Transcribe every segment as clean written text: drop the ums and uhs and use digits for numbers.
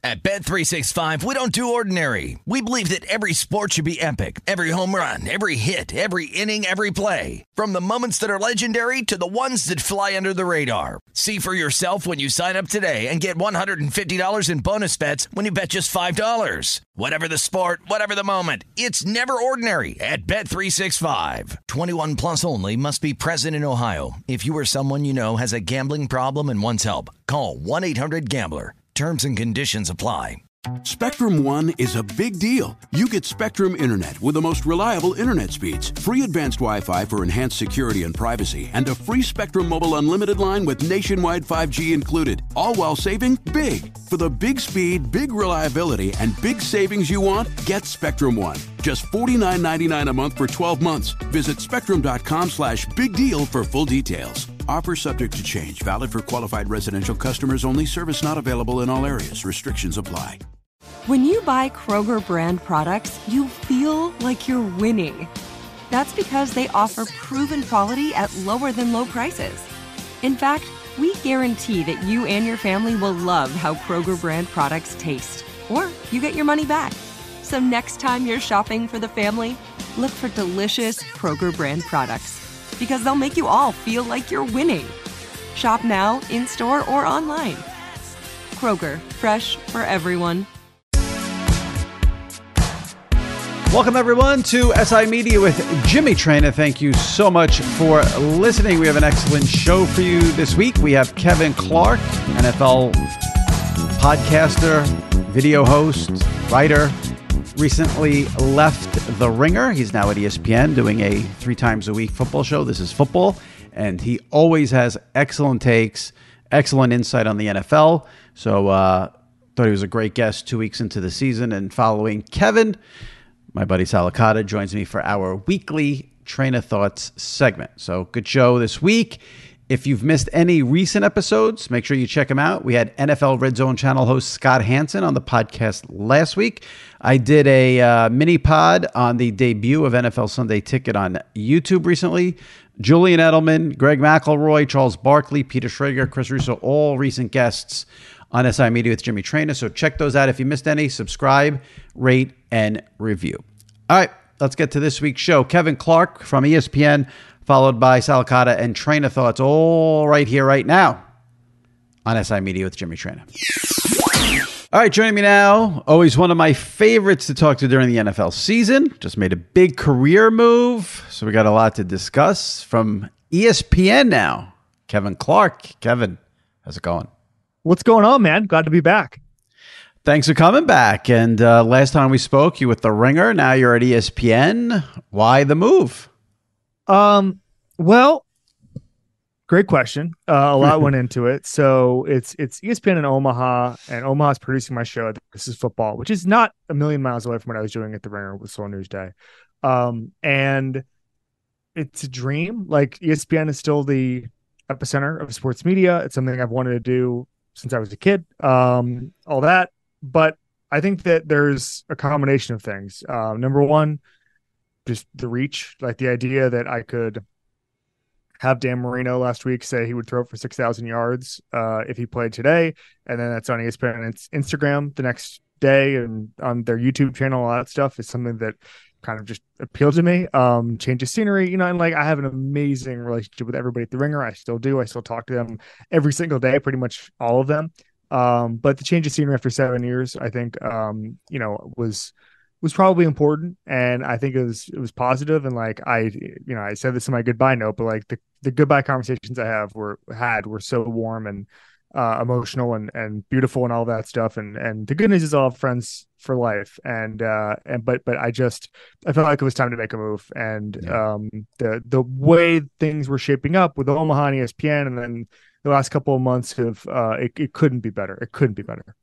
At Bet365, we don't do ordinary. We believe that every sport should be epic. Every home run, every hit, every inning, every play. From the moments that are legendary to the ones that fly under the radar. See for yourself when you sign up today and get $150 in bonus bets when you bet just $5. Whatever the sport, whatever the moment, it's never ordinary at Bet365. 21 plus only. Must be present in Ohio. If you or someone you know has a gambling problem and wants help, call 1-800-GAMBLER. Terms and conditions apply. Spectrum One is a big deal. You get Spectrum Internet with the most reliable internet speeds, free advanced Wi-Fi for enhanced security and privacy, and a free Spectrum Mobile Unlimited line with nationwide 5G included, all while saving big. For the big speed, big reliability, and big savings you want, get Spectrum One. Just $49.99 a month for 12 months. Visit spectrum.com/big deal for full details. Offer subject to change. Valid for qualified residential customers only. Service not available in all areas. Restrictions apply. When you buy Kroger brand products, you feel like you're winning. That's because they offer proven quality at lower than low prices. In fact, we guarantee that you and your family will love how Kroger brand products taste, or you get your money back. So next time you're shopping for the family, look for delicious Kroger brand products, because they'll make you all feel like you're winning. Shop now, in-store, or online. Kroger, fresh for everyone. Welcome, everyone, to SI Media with Jimmy Traina. Thank you so much for listening. We have an excellent show for you this week. We have Kevin Clark, NFL podcaster, video host, writer, recently left The Ringer. He's now at ESPN doing a 3 times a week football show. This is football, and he always has excellent takes, excellent insight on the NFL. So thought he was a great guest 2 weeks into the season. And following Kevin, my buddy Salicata joins me for our weekly Train of Thoughts segment. So good show this week. If you've missed any recent episodes, make sure you check them out. We had NFL Red Zone channel host Scott Hansen on the podcast last week. I did a mini pod on the debut of NFL Sunday Ticket on YouTube recently. Julian Edelman, Greg McElroy, Charles Barkley, Peter Schrager, Chris Russo, all recent guests on SI Media with Jimmy Traina. So check those out. If you missed any, subscribe, rate, and review. All right, let's get to this week's show. Kevin Clark from ESPN, followed by Salicata and Train of Thoughts, all right here, right now on SI Media with Jimmy Traina. All right, joining me now, always one of my favorites to talk to during the NFL season. Just made a big career move, so we got a lot to discuss from ESPN now. Kevin Clark. Kevin, how's it going? What's going on, man? Glad to be back. Thanks for coming back. And last time we spoke, you with The Ringer. Now you're at ESPN. Why the move? Well, great question. A lot went into it. So it's ESPN in Omaha, and Omaha's producing my show. This is football, which is not a million miles away from what I was doing at The Ringer with Soul Newsday. And it's a dream. Like, ESPN is still the epicenter of sports media. It's something I've wanted to do since I was a kid, all that. But I think that there's a combination of things. Number one, just the reach, like the idea that I could have Dan Marino last week say he would throw for 6,000 yards if he played today. And then that's on ESPN and it's Instagram the next day and on their YouTube channel, all that stuff is something that kind of just appealed to me. Change of scenery, and like I have an amazing relationship with everybody at The Ringer. I still do. I still talk to them every single day, pretty much all of them. But the change of scenery after 7 years, I think, was probably important, and I think it was positive. And like I said this in my goodbye note, but like the goodbye conversations I were so warm and emotional and beautiful and all that stuff. And the good news is I'll have friends for life. But I felt like it was time to make a move. And the way things were shaping up with Omaha and ESPN, and then the last couple of months it couldn't be better. It couldn't be better.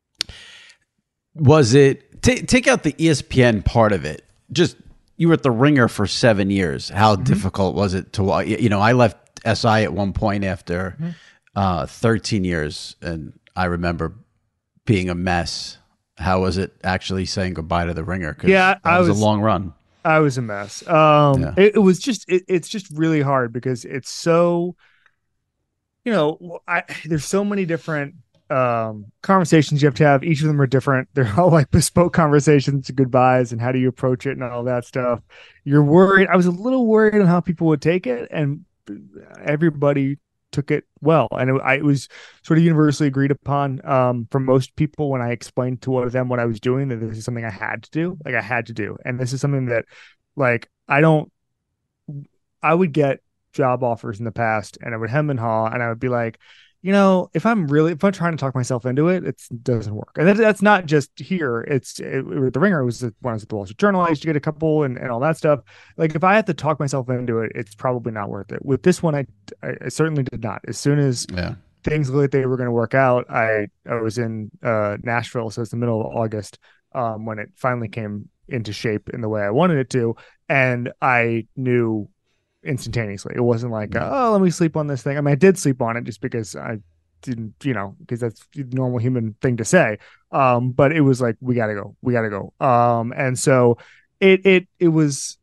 Was it take out the ESPN part of it? Just you were at The Ringer for 7 years. How difficult was it to? I left SI at one point after 13 years, and I remember being a mess. How was it actually saying goodbye to The Ringer? Yeah, it was a long run. I was a mess. It was just it's just really hard because it's so, there's so many different conversations you have to have. Each of them are different. They're all like bespoke conversations, goodbyes, and how do you approach it and all that stuff. You're worried. I was a little worried on how people would take it, and everybody took it well. And it was sort of universally agreed upon for most people when I explained to them what I was doing, that this is something I had to do. Like I had to do. And this is something that like I would get job offers in the past and I would hem and haw and I would be like, if I'm trying to talk myself into it, it doesn't work. And that's not just here. The Ringer was when I was at the Wall Street Journal. I used to get a couple and all that stuff. Like if I had to talk myself into it, it's probably not worth it. With this one, I certainly did not. As soon as things looked like they were going to work out, I was in Nashville. So it's the middle of August when it finally came into shape in the way I wanted it to. And I knew instantaneously. It wasn't like, let me sleep on this thing. I mean, I did sleep on it just because I didn't, because that's the normal human thing to say. But it was like, we gotta go. And so it was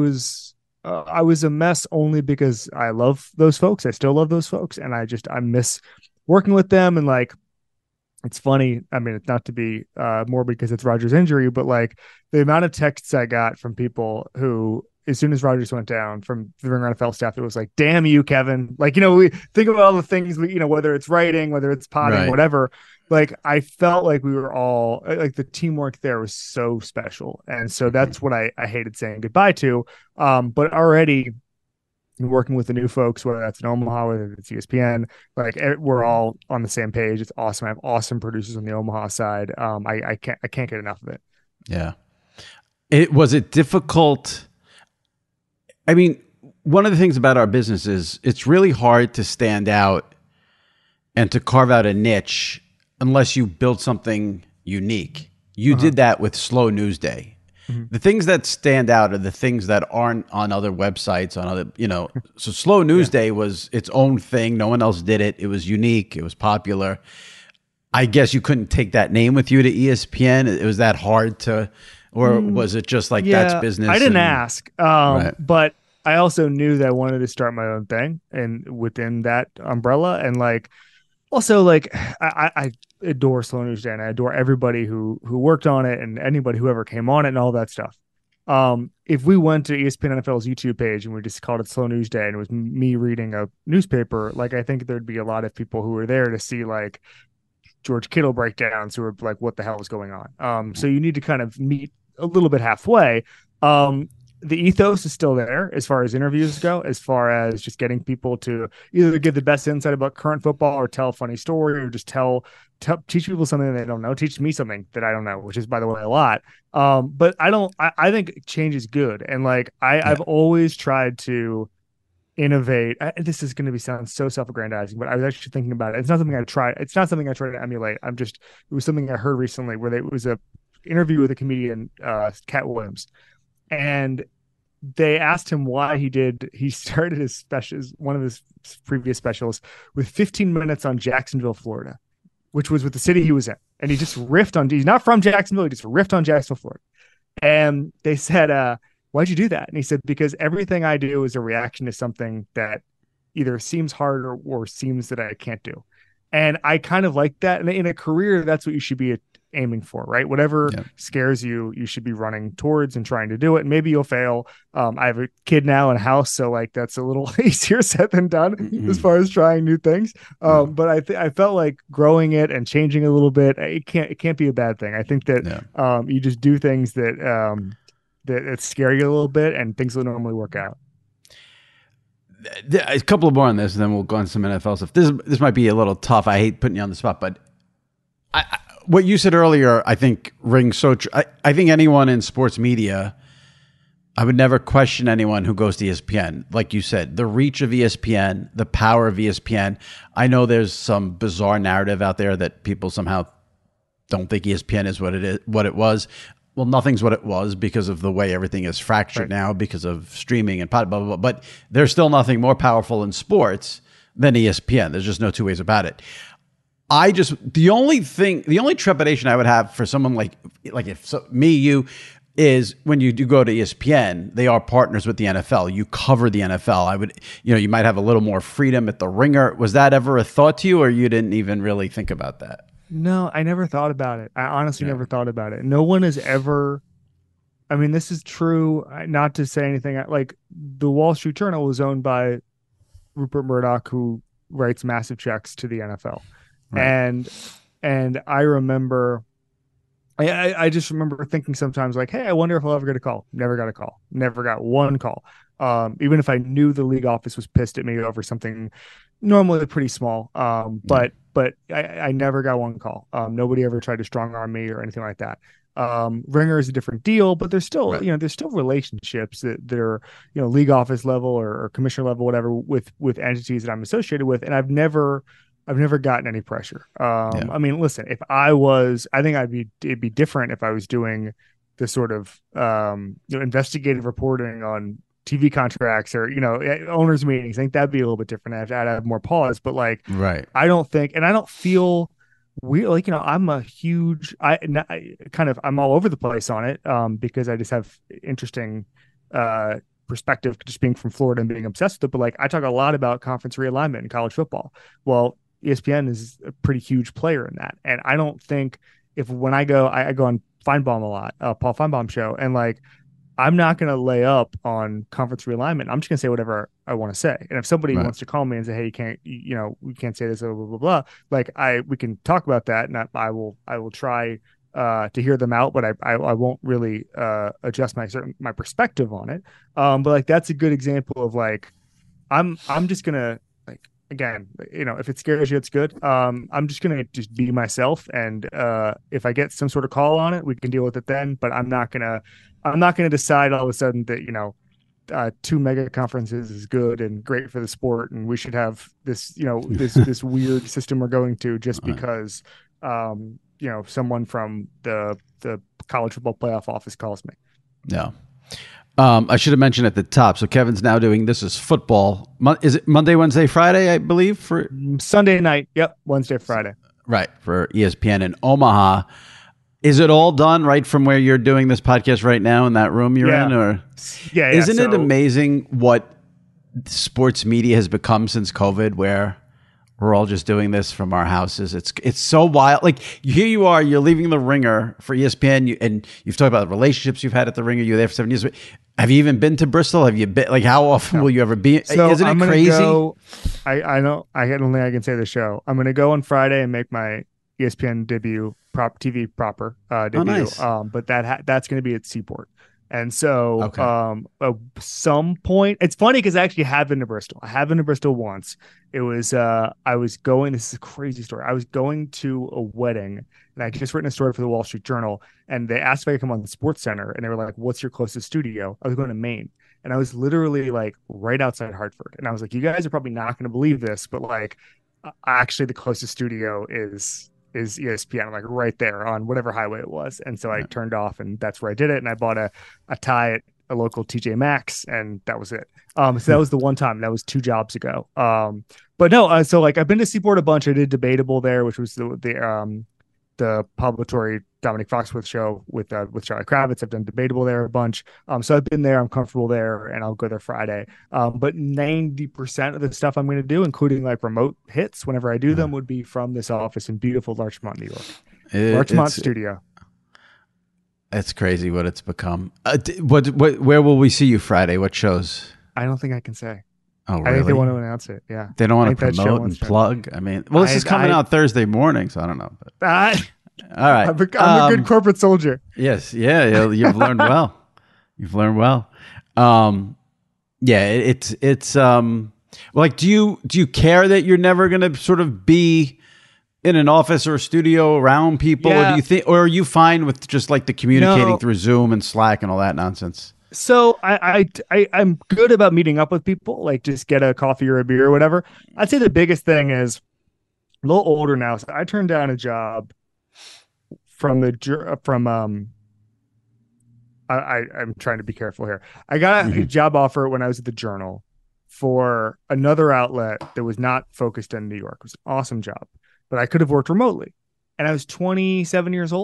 I was a mess only because I love those folks. I still love those folks. And I miss working with them. And like, it's funny. I mean, it's not to be morbid because it's Rodgers' injury, but like the amount of texts I got from people who, as soon as Rodgers went down, from the Ringer NFL staff, it was like, damn you, Kevin. Like, we think about all the things whether it's writing, whether it's potting, whatever. Like, I felt like we were all like, the teamwork there was so special. And so that's what I hated saying goodbye to. But already working with the new folks, whether that's in Omaha, whether it's ESPN, like we're all on the same page. It's awesome. I have awesome producers on the Omaha side. I can't get enough of it. Yeah. Was it difficult? I mean, one of the things about our business is it's really hard to stand out and to carve out a niche unless you build something unique. You did that with Slow News Day. Mm-hmm. The things that stand out are the things that aren't on other websites, on other, so Slow News Day was its own thing. No one else did it. It was unique. It was popular. I guess you couldn't take that name with you to ESPN. It was that hard to... Or was it just like that's business? I didn't ask, but I also knew that I wanted to start my own thing, and within that umbrella, and like also like I adore Slow News Day, and I adore everybody who worked on it, and anybody who ever came on it, and all that stuff. If we went to ESPN NFL's YouTube page and we just called it Slow News Day, and it was me reading a newspaper, like I think there'd be a lot of people who were there to see like George Kittle breakdowns who were like, what the hell is going on? So you need to kind of meet a little bit halfway. The ethos is still there as far as interviews go, as far as just getting people to either give the best insight about current football or tell a funny story or just teach people something they don't know, teach me something that I don't know, which is, by the way, a lot. But I think change is good. And like, I've always tried to innovate. This is going to sound so self-aggrandizing, but I was actually thinking about it. It's not something I try to emulate. It was something I heard recently where it was a interview with a comedian, Cat Williams, and they asked him why he started his specials, one of his previous specials, with 15 minutes on Jacksonville, Florida, which was with the city he was in. And he just riffed on, he's not from Jacksonville, he just riffed on Jacksonville, Florida. And they said, why'd you do that? And he said, because everything I do is a reaction to something that either seems hard or seems that I can't do. And I kind of like that. And in a career, that's what you should be aiming for, right? Whatever scares you, you should be running towards and trying to do it. And maybe you'll fail. I have a kid now and a house, so like that's a little easier said than done as far as trying new things. But I felt like growing it and changing a little bit. It can't be a bad thing. I think that you just do things that scare you a little bit, and things will normally work out. A couple more on this, and then we'll go on some NFL stuff. This might be a little tough. I hate putting you on the spot, but what you said earlier, I think rings so true. I think anyone in sports media, I would never question anyone who goes to ESPN. Like you said, the reach of ESPN, the power of ESPN. I know there's some bizarre narrative out there that people somehow don't think ESPN is what it was. Well, nothing's what it was because of the way everything is fractured now because of streaming and blah, blah, blah. But there's still nothing more powerful in sports than ESPN. There's just no two ways about it. The only trepidation I would have for someone like if me, you, is when you do go to ESPN, they are partners with the NFL. You cover the NFL. I would, you might have a little more freedom at the Ringer. Was that ever a thought to you, or you didn't even really think about that? No, I never thought about it. I honestly never thought about it. No one has ever. I mean, this is true. Not to say anything, like the Wall Street Journal was owned by Rupert Murdoch, who writes massive checks to the NFL, right. and I remember. I just remember thinking sometimes like, hey, I wonder if I'll ever get a call. Never got a call. Never got one call. Even if I knew the league office was pissed at me over something normally pretty small. But I never got one call. Nobody ever tried to strong arm me or anything like that. Ringer is a different deal, but there's still, there's still relationships that are, league office level or commissioner level, whatever, with entities that I'm associated with. And I've never gotten any pressure. I mean, listen, I think it'd be different if I was doing this sort of, investigative reporting on TV contracts or, owners meetings. I think that'd be a little bit different. I'd have more pause, but like, right. I don't feel I'm a huge, I'm all over the place on it, because I just have interesting, perspective just being from Florida and being obsessed with it. But like, I talk a lot about conference realignment in college football. Well, ESPN is a pretty huge player in that. And I don't think when I go on Feinbaum a lot, Paul Feinbaum show, and like, I'm not going to lay up on conference realignment. I'm just going to say whatever I want to say. And if somebody wants to call me and say, hey, you can't, we can't say this, blah, blah, blah, blah, like we can talk about that. And I will try to hear them out, but I won't really adjust my perspective on it. But like, that's a good example of like, I'm just going to, like, again, if it scares you, it's good. I'm just going to just be myself. And if I get some sort of call on it, we can deal with it then, but I'm not going to decide all of a sudden that, 2 mega conferences is good and great for the sport. And we should have this, this weird system we're going to just because, someone from the college football playoff office calls me. Yeah. I should have mentioned at the top. So Kevin's now doing, this is football. Is it Monday, Wednesday, Friday, I believe? For Sunday night. Yep. Wednesday, Friday. Right. For ESPN in Omaha. Is it all done right from where you're doing this podcast right now in that room you're in? Or isn't it amazing what sports media has become since COVID, where we're all just doing this from our houses? It's so wild. Like, here you are, you're leaving the Ringer for ESPN, and you've talked about the relationships you've had at the Ringer. You were there for 7 years. Have you even been to Bristol? Have you been? Like, how often will you ever be? So isn't it crazy? I know. I don't think I can say the show. I'm going to go on Friday and make my ESPN debut, TV proper debut. Oh, nice. But that's going to be at Seaport. And so at some point, it's funny because I actually have been to Bristol. I have been to Bristol once. It was, I was going, this is a crazy story. I was going to a wedding and I had just written a story for the Wall Street Journal, and they asked if I could come on the Sports Center, and they were like, what's your closest studio? I was going to Maine, and I was literally like right outside Hartford. And I was like, you guys are probably not going to believe this, but like, actually the closest studio is ESPN, like right there on whatever highway it was. And so I turned off, and that's where I did it. And I bought a tie at a local TJ Maxx, and that was it. So that was the one time. That was 2 jobs ago. But no, so like I've been to Seaport a bunch. I did Debatable there, which was the publicatory Dominic Foxworth show with Charlie Kravitz. I've done Debatable there a bunch. So I've been there. I'm comfortable there, and I'll go there Friday. But 90% of the stuff I'm going to do, including like remote hits, whenever I do them, would be from this office in beautiful Larchmont, New York. Larchmont studio. It's crazy what it's become. Where will we see you Friday? What shows? I don't think I can say. Oh, really? I think they want to announce it. Yeah. They don't want to promote and plug. I mean, well, this is coming out Thursday morning, so I don't know. But. All right. I'm a good corporate soldier. Yes. Yeah. You've learned well. You've learned well. Yeah. It's like, do you care that you're never going to sort of be in an office or a studio around people? Yeah. Or do you think, or are you fine with just like the communicating through Zoom and Slack and all that nonsense? So I'm good about meeting up with people, like just get a coffee or a beer or whatever. I'd say the biggest thing is a little older now. So I turned down a job I'm trying to be careful here. I got a job offer when I was at the Journal for another outlet that was not focused in New York. It was an awesome job, but I could have worked remotely. And I was 27 years old.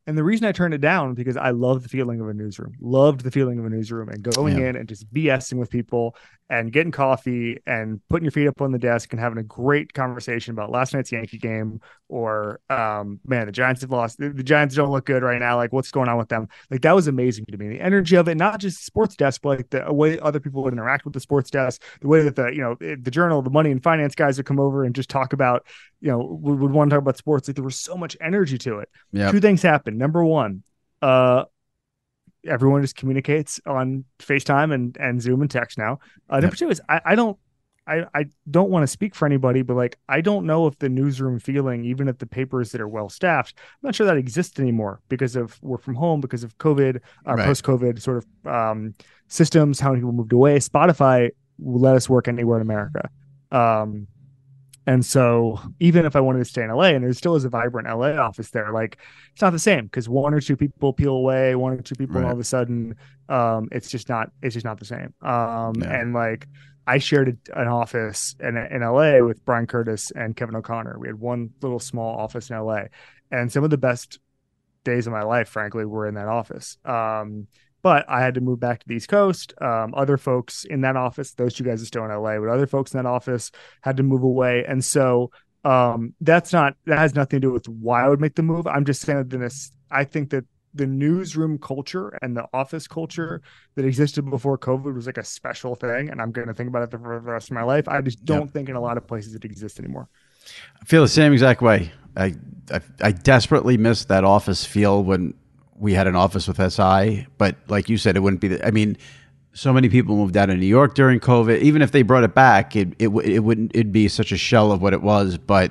And the reason I turned it down because I love the feeling of a newsroom, and going in and just BSing with people and getting coffee and putting your feet up on the desk and having a great conversation about last night's Yankee game or, man, the Giants have lost. The Giants don't look good right now. Like, what's going on with them? Like, that was amazing to me. The energy of it, not just sports desk, but like the way other people would interact with the sports desk, the way that the Journal, the money and finance guys would come over and just talk about, would want to talk about sports. Like, there was so much energy to it. Yep. Two things happened. Number one, everyone just communicates on FaceTime and Zoom and text now. Number two is I don't want to speak for anybody, but like, I don't know if the newsroom feeling, even at the papers that are well staffed, I'm not sure that exists anymore because of work from home, because of COVID, post-COVID sort of systems, how many people moved away. Spotify will let us work anywhere in America. And so even if I wanted to stay in LA, and there still is a vibrant LA office there, like, it's not the same because one or two people peel away, one or two people, and all of a sudden, it's just not the same. And like, I shared an office in LA with Brian Curtis and Kevin O'Connor. We had one little small office in LA, and some of the best days of my life, frankly, were in that office. But I had to move back to the East Coast. Other folks in that office, those two guys are still in LA, but other folks in that office had to move away. And so that has nothing to do with why I would make the move. I'm just saying that I think that the newsroom culture and the office culture that existed before COVID was like a special thing. And I'm going to think about it for the rest of my life. I just don't think in a lot of places it exists anymore. I feel the same exact way. I desperately miss that office feel when we had an office with SI, but like you said, it wouldn't be. I mean, so many people moved out of New York during COVID. Even if they brought it back, it'd be such a shell of what it was. But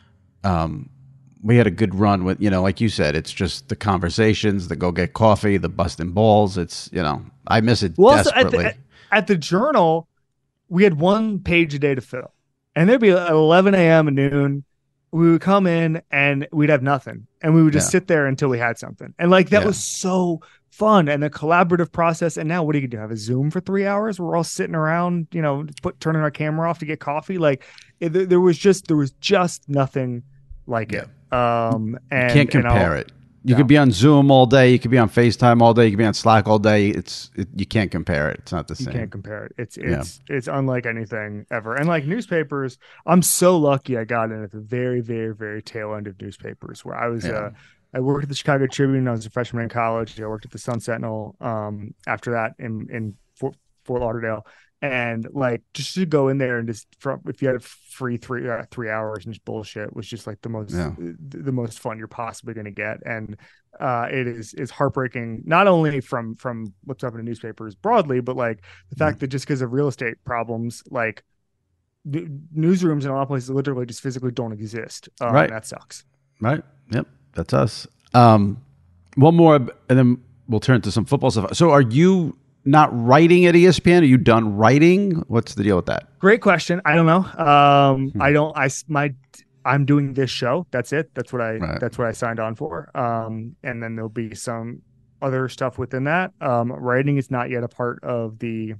we had a good run with, like you said, it's just the conversations, the go get coffee, the busting balls. It's I miss it desperately. Also at the Journal, we had 1 page a day to fill, and there'd be 11 a.m. and noon. We would come in and we'd have nothing, and we would just sit there until we had something. And like, that was so fun, and the collaborative process. And now what do you do? Have a Zoom for 3 hours? We're all sitting around, turning our camera off to get coffee. Like, there was just nothing like it. And you can't compare it. You could be on Zoom all day. You could be on FaceTime all day. You could be on Slack all day. You can't compare it. It's not the same. You can't compare it. It's unlike anything ever. And like newspapers, I'm so lucky I got in at the very, very, very tail end of newspapers, where I was I worked at the Chicago Tribune. I was a freshman in college. I worked at the Sun Sentinel after that in Fort Lauderdale. And like, just to go in there and just if you had a free 3 hours and just bullshit was just like the most fun you're possibly going to get. And it is heartbreaking, not only from what's up in the newspapers broadly, but like the fact that just because of real estate problems, like newsrooms in a lot of places literally just physically don't exist. Right. That sucks. Right. Yep. That's us. One more, and then we'll turn to some football stuff. So are you not writing at ESPN? Are you done writing? What's the deal with that? Great question. I don't know. I'm doing this show. That's it. That's what I signed on for. And then there'll be some other stuff within that. Writing is not yet a part of the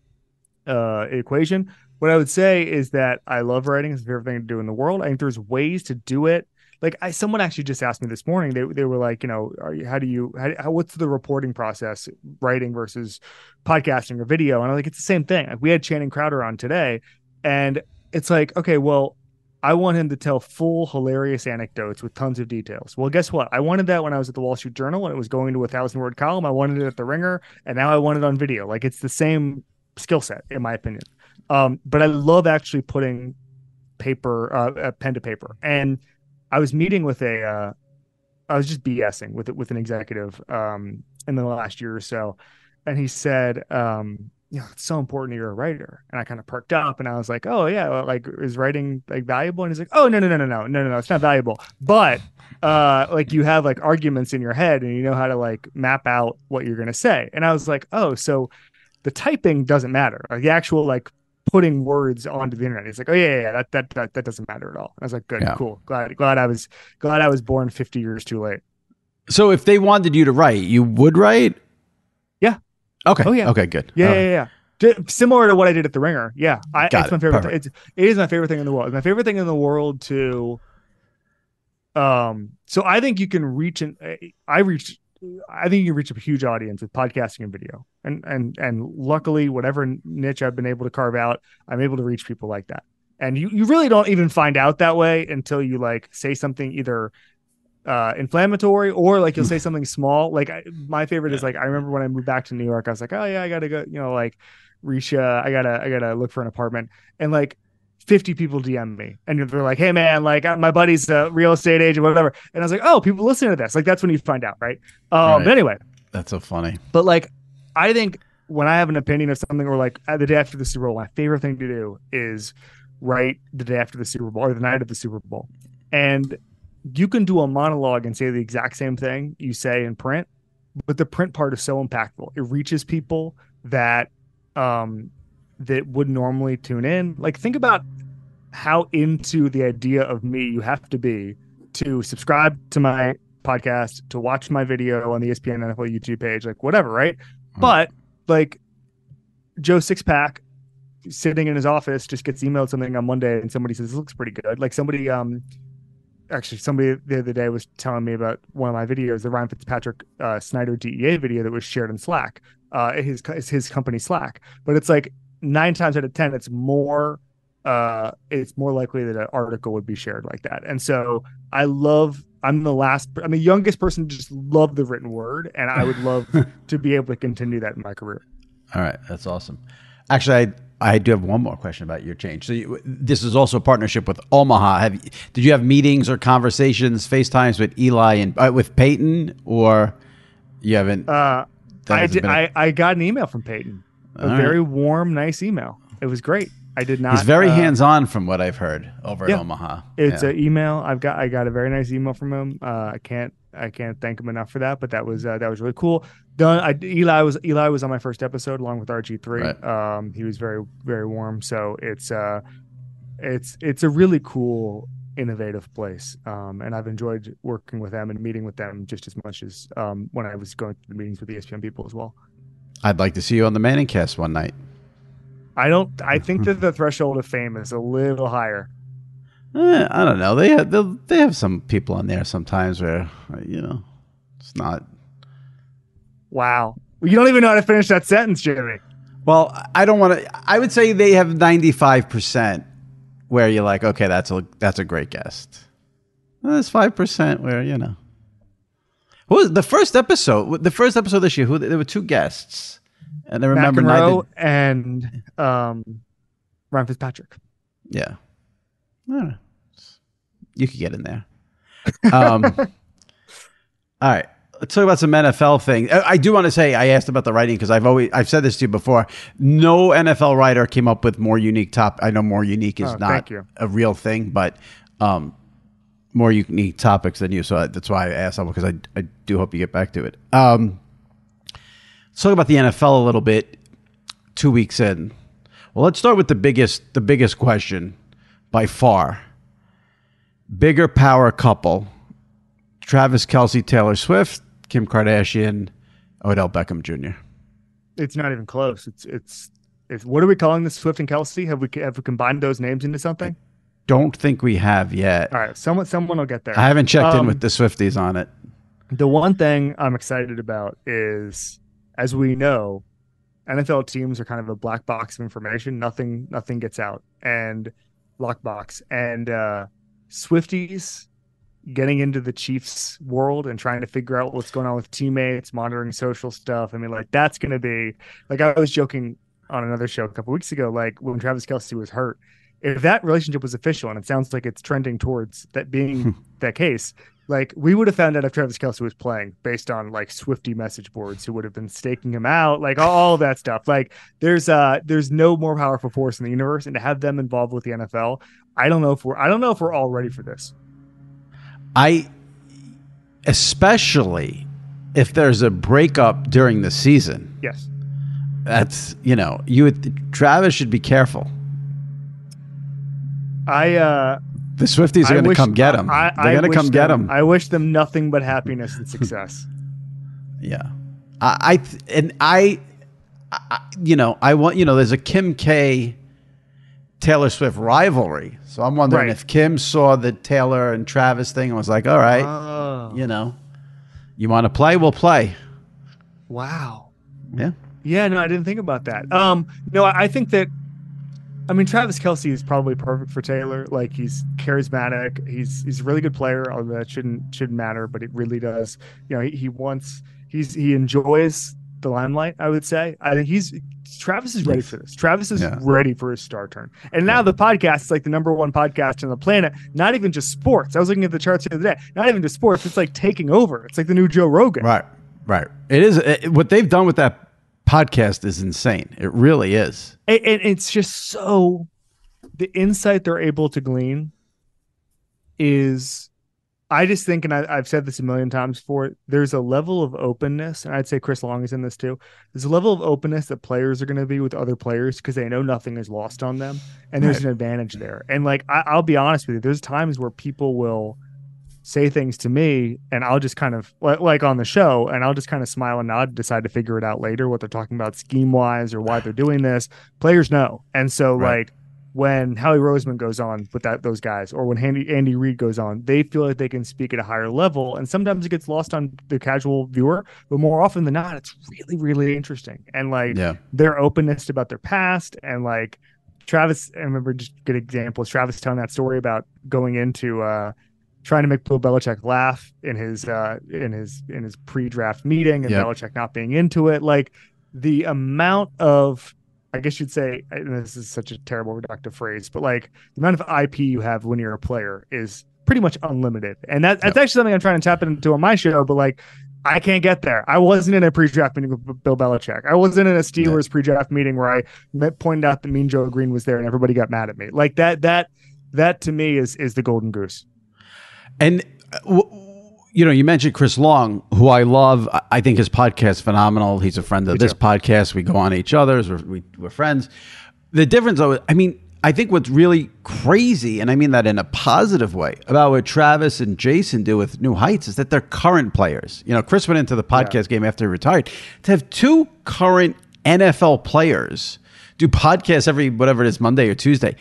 equation. What I would say is that I love writing. It's my favorite thing to do in the world. I think there's ways to do it. Like someone actually just asked me this morning, they were like, what's the reporting process, writing versus podcasting or video? And I'm like, it's the same thing. Like, we had Channing Crowder on today, and it's like, okay, well, I want him to tell full hilarious anecdotes with tons of details. Well, guess what? I wanted that when I was at the Wall Street Journal and it was going to a 1,000-word column. I wanted it at the Ringer, and now I want it on video. Like, it's the same skill set, in my opinion. But I love actually putting pen to paper. And I was meeting with I was just BSing with an executive in the last year or so. And he said, it's so important you're a writer. And I kind of perked up and I was like, oh yeah, well, like, is writing like valuable? And he's like, oh, no, it's not valuable. But like, you have like arguments in your head and you know how to like map out what you're going to say. And I was like, oh, so the typing doesn't matter. Like, the actual like putting words onto the internet. He's like, oh yeah, that doesn't matter at all. I was like, good, cool. Glad I was born 50 years too late. So if they wanted you to write, you would write? Yeah. Okay. Oh yeah. Okay, good. Yeah. Similar to what I did at the Ringer. Yeah. It's my favorite. Perfect. It is my favorite thing in the world. It's my favorite thing in the world to So I think you can reach I think you can reach a huge audience with podcasting and video. And luckily, whatever niche I've been able to carve out, I'm able to reach people like that. And you really don't even find out that way until you like say something either inflammatory or like you'll say something small. Like my favorite is like, I remember when I moved back to New York, I was like, oh yeah, I gotta go, like Risha, I gotta look for an apartment. And like 50 people DM me and they're like, hey man, like my buddy's a real estate agent, whatever. And I was like, oh, people listen to this. Like that's when you find out. Right. But anyway, that's so funny. But like, I think when I have an opinion of something or like the day after the Super Bowl, my favorite thing to do is write the day after the Super Bowl or the night of the Super Bowl. And you can do a monologue and say the exact same thing you say in print, but the print part is so impactful. It reaches people that that would normally tune in. Like think about how into the idea of me you have to be to subscribe to my podcast, to watch my video on the ESPN NFL YouTube page, like whatever, right? But like Joe Sixpack sitting in his office just gets emailed something on Monday and somebody says, this looks pretty good. Like somebody the other day was telling me about one of my videos, the Ryan Fitzpatrick Snyder DEA video that was shared in Slack, his company Slack. But it's like 9 times out of 10, it's more likely that an article would be shared like that. And so I'm the youngest person to just love the written word. And I would love to be able to continue that in my career. All right. That's awesome. Actually, I do have one more question about your change. So this is also a partnership with Omaha. Did you have meetings or conversations, FaceTimes with Eli and with Peyton, or you haven't? I did. I got an email from Peyton, very warm, nice email. It was great. I did not. He's very hands-on, from what I've heard over at Omaha. It's an email. I got a very nice email from him. I can't thank him enough for that. But that was really cool. Eli was on my first episode along with RG3. Right. He was very, very warm. So it's a really cool, innovative place. And I've enjoyed working with them and meeting with them just as much as when I was going to the meetings with the ESPN people as well. I'd like to see you on the Manningcast one night. I think that the threshold of fame is a little higher. I don't know. They have some people on there sometimes where, it's not. Wow. You don't even know how to finish that sentence, Jimmy. Well, I don't want to. I would say they have 95% where you're like, okay, that's a great guest. There's 5% where, What was the first episode? The first episode this year, there were 2 guests. And I remember McEnroe and Ryan Fitzpatrick. Yeah. You could get in there. All right. Let's talk about some NFL things. I do want to say, I asked about the writing because I've said this to you before. No NFL writer came up with more unique I know more unique is not a real thing, but more unique topics than you. So that's why I asked that, because I do hope you get back to it. Let's talk about the NFL a little bit. 2 weeks in. Well, let's start with the biggest question by far. Bigger power couple. Travis Kelce, Taylor Swift, Kim Kardashian, Odell Beckham Jr. It's not even close. It's what are we calling this, Swift and Kelce? Have we combined those names into something? Don't think we have yet. All right, someone will get there. I haven't checked in with the Swifties on it. The one thing I'm excited about is, as we know, NFL teams are kind of a black box of information. Nothing gets out, and lockbox. And Swifties getting into the Chiefs world and trying to figure out what's going on with teammates, monitoring social stuff. I mean, like, that's going to be, like, I was joking on another show a couple weeks ago, like when Travis Kelce was hurt, if that relationship was official, and it sounds like it's trending towards that being that case, like, we would have found out if Travis Kelce was playing based on like Swiftie message boards who would have been staking him out, like all of that stuff. Like, there's no more powerful force in the universe, and to have them involved with the NFL, I don't know if we're all ready for this. Especially if there's a breakup during the season. Yes. That's, Travis should be careful. The Swifties are going to come get him. They're going to come get him. I wish them nothing but happiness and success. Yeah. I want, there's a Kim K Taylor Swift rivalry. So I'm wondering if Kim saw the Taylor and Travis thing and was like, all right, you want to play? We'll play. Wow. Yeah. Yeah, no, I didn't think about that. No, I think that, Travis Kelce is probably perfect for Taylor. Like, he's charismatic. He's a really good player, although that shouldn't matter, but it really does. He enjoys the limelight, I would say. I think Travis is ready for this. Travis is ready for his star turn. And now the podcast is like the number one podcast on the planet. Not even just sports. I was looking at the charts the other day. Not even just sports. It's like taking over. It's like the new Joe Rogan. Right. It is. What they've done with that podcast is insane. It really is. And it's just so, the insight they're able to glean is, I just think, and I've said this a million times before, there's a level of openness, and I'd say Chris Long is in this too. There's a level of openness that players are going to be with other players because they know nothing is lost on them, and there's an advantage there. And like, I'll be honest with you, there's times where people will say things to me, and I'll just kind of, like on the show, and I'll just kind of smile and nod, decide to figure it out later, what they're talking about scheme wise or why they're doing this. Players know. And so like, when Howie Roseman goes on with those guys, or when Andy Reid goes on, they feel like they can speak at a higher level. And sometimes it gets lost on the casual viewer, but more often than not, it's really, really interesting. And like their openness about their past, and like Travis, I remember just good examples, Travis telling that story about going into trying to make Bill Belichick laugh in his pre-draft meeting, and Belichick not being into it. Like, the amount of, I guess you'd say, and this is such a terrible reductive phrase, but like the amount of IP you have when you're a player is pretty much unlimited. And that's actually something I'm trying to tap into on my show, but like, I can't get there. I wasn't in a pre-draft meeting with Bill Belichick. I wasn't in a Steelers pre-draft meeting where I pointed out that Mean Joe Green was there and everybody got mad at me. Like that to me is the golden goose. And you mentioned Chris Long, who I love. I think his podcast is phenomenal. He's a friend of this podcast. We go on each other's. We're friends. The difference, though, I think what's really crazy, and I mean that in a positive way, about what Travis and Jason do with New Heights is that they're current players. Chris went into the podcast game after he retired. To have two current NFL players do podcasts every, whatever it is, Monday or Tuesday,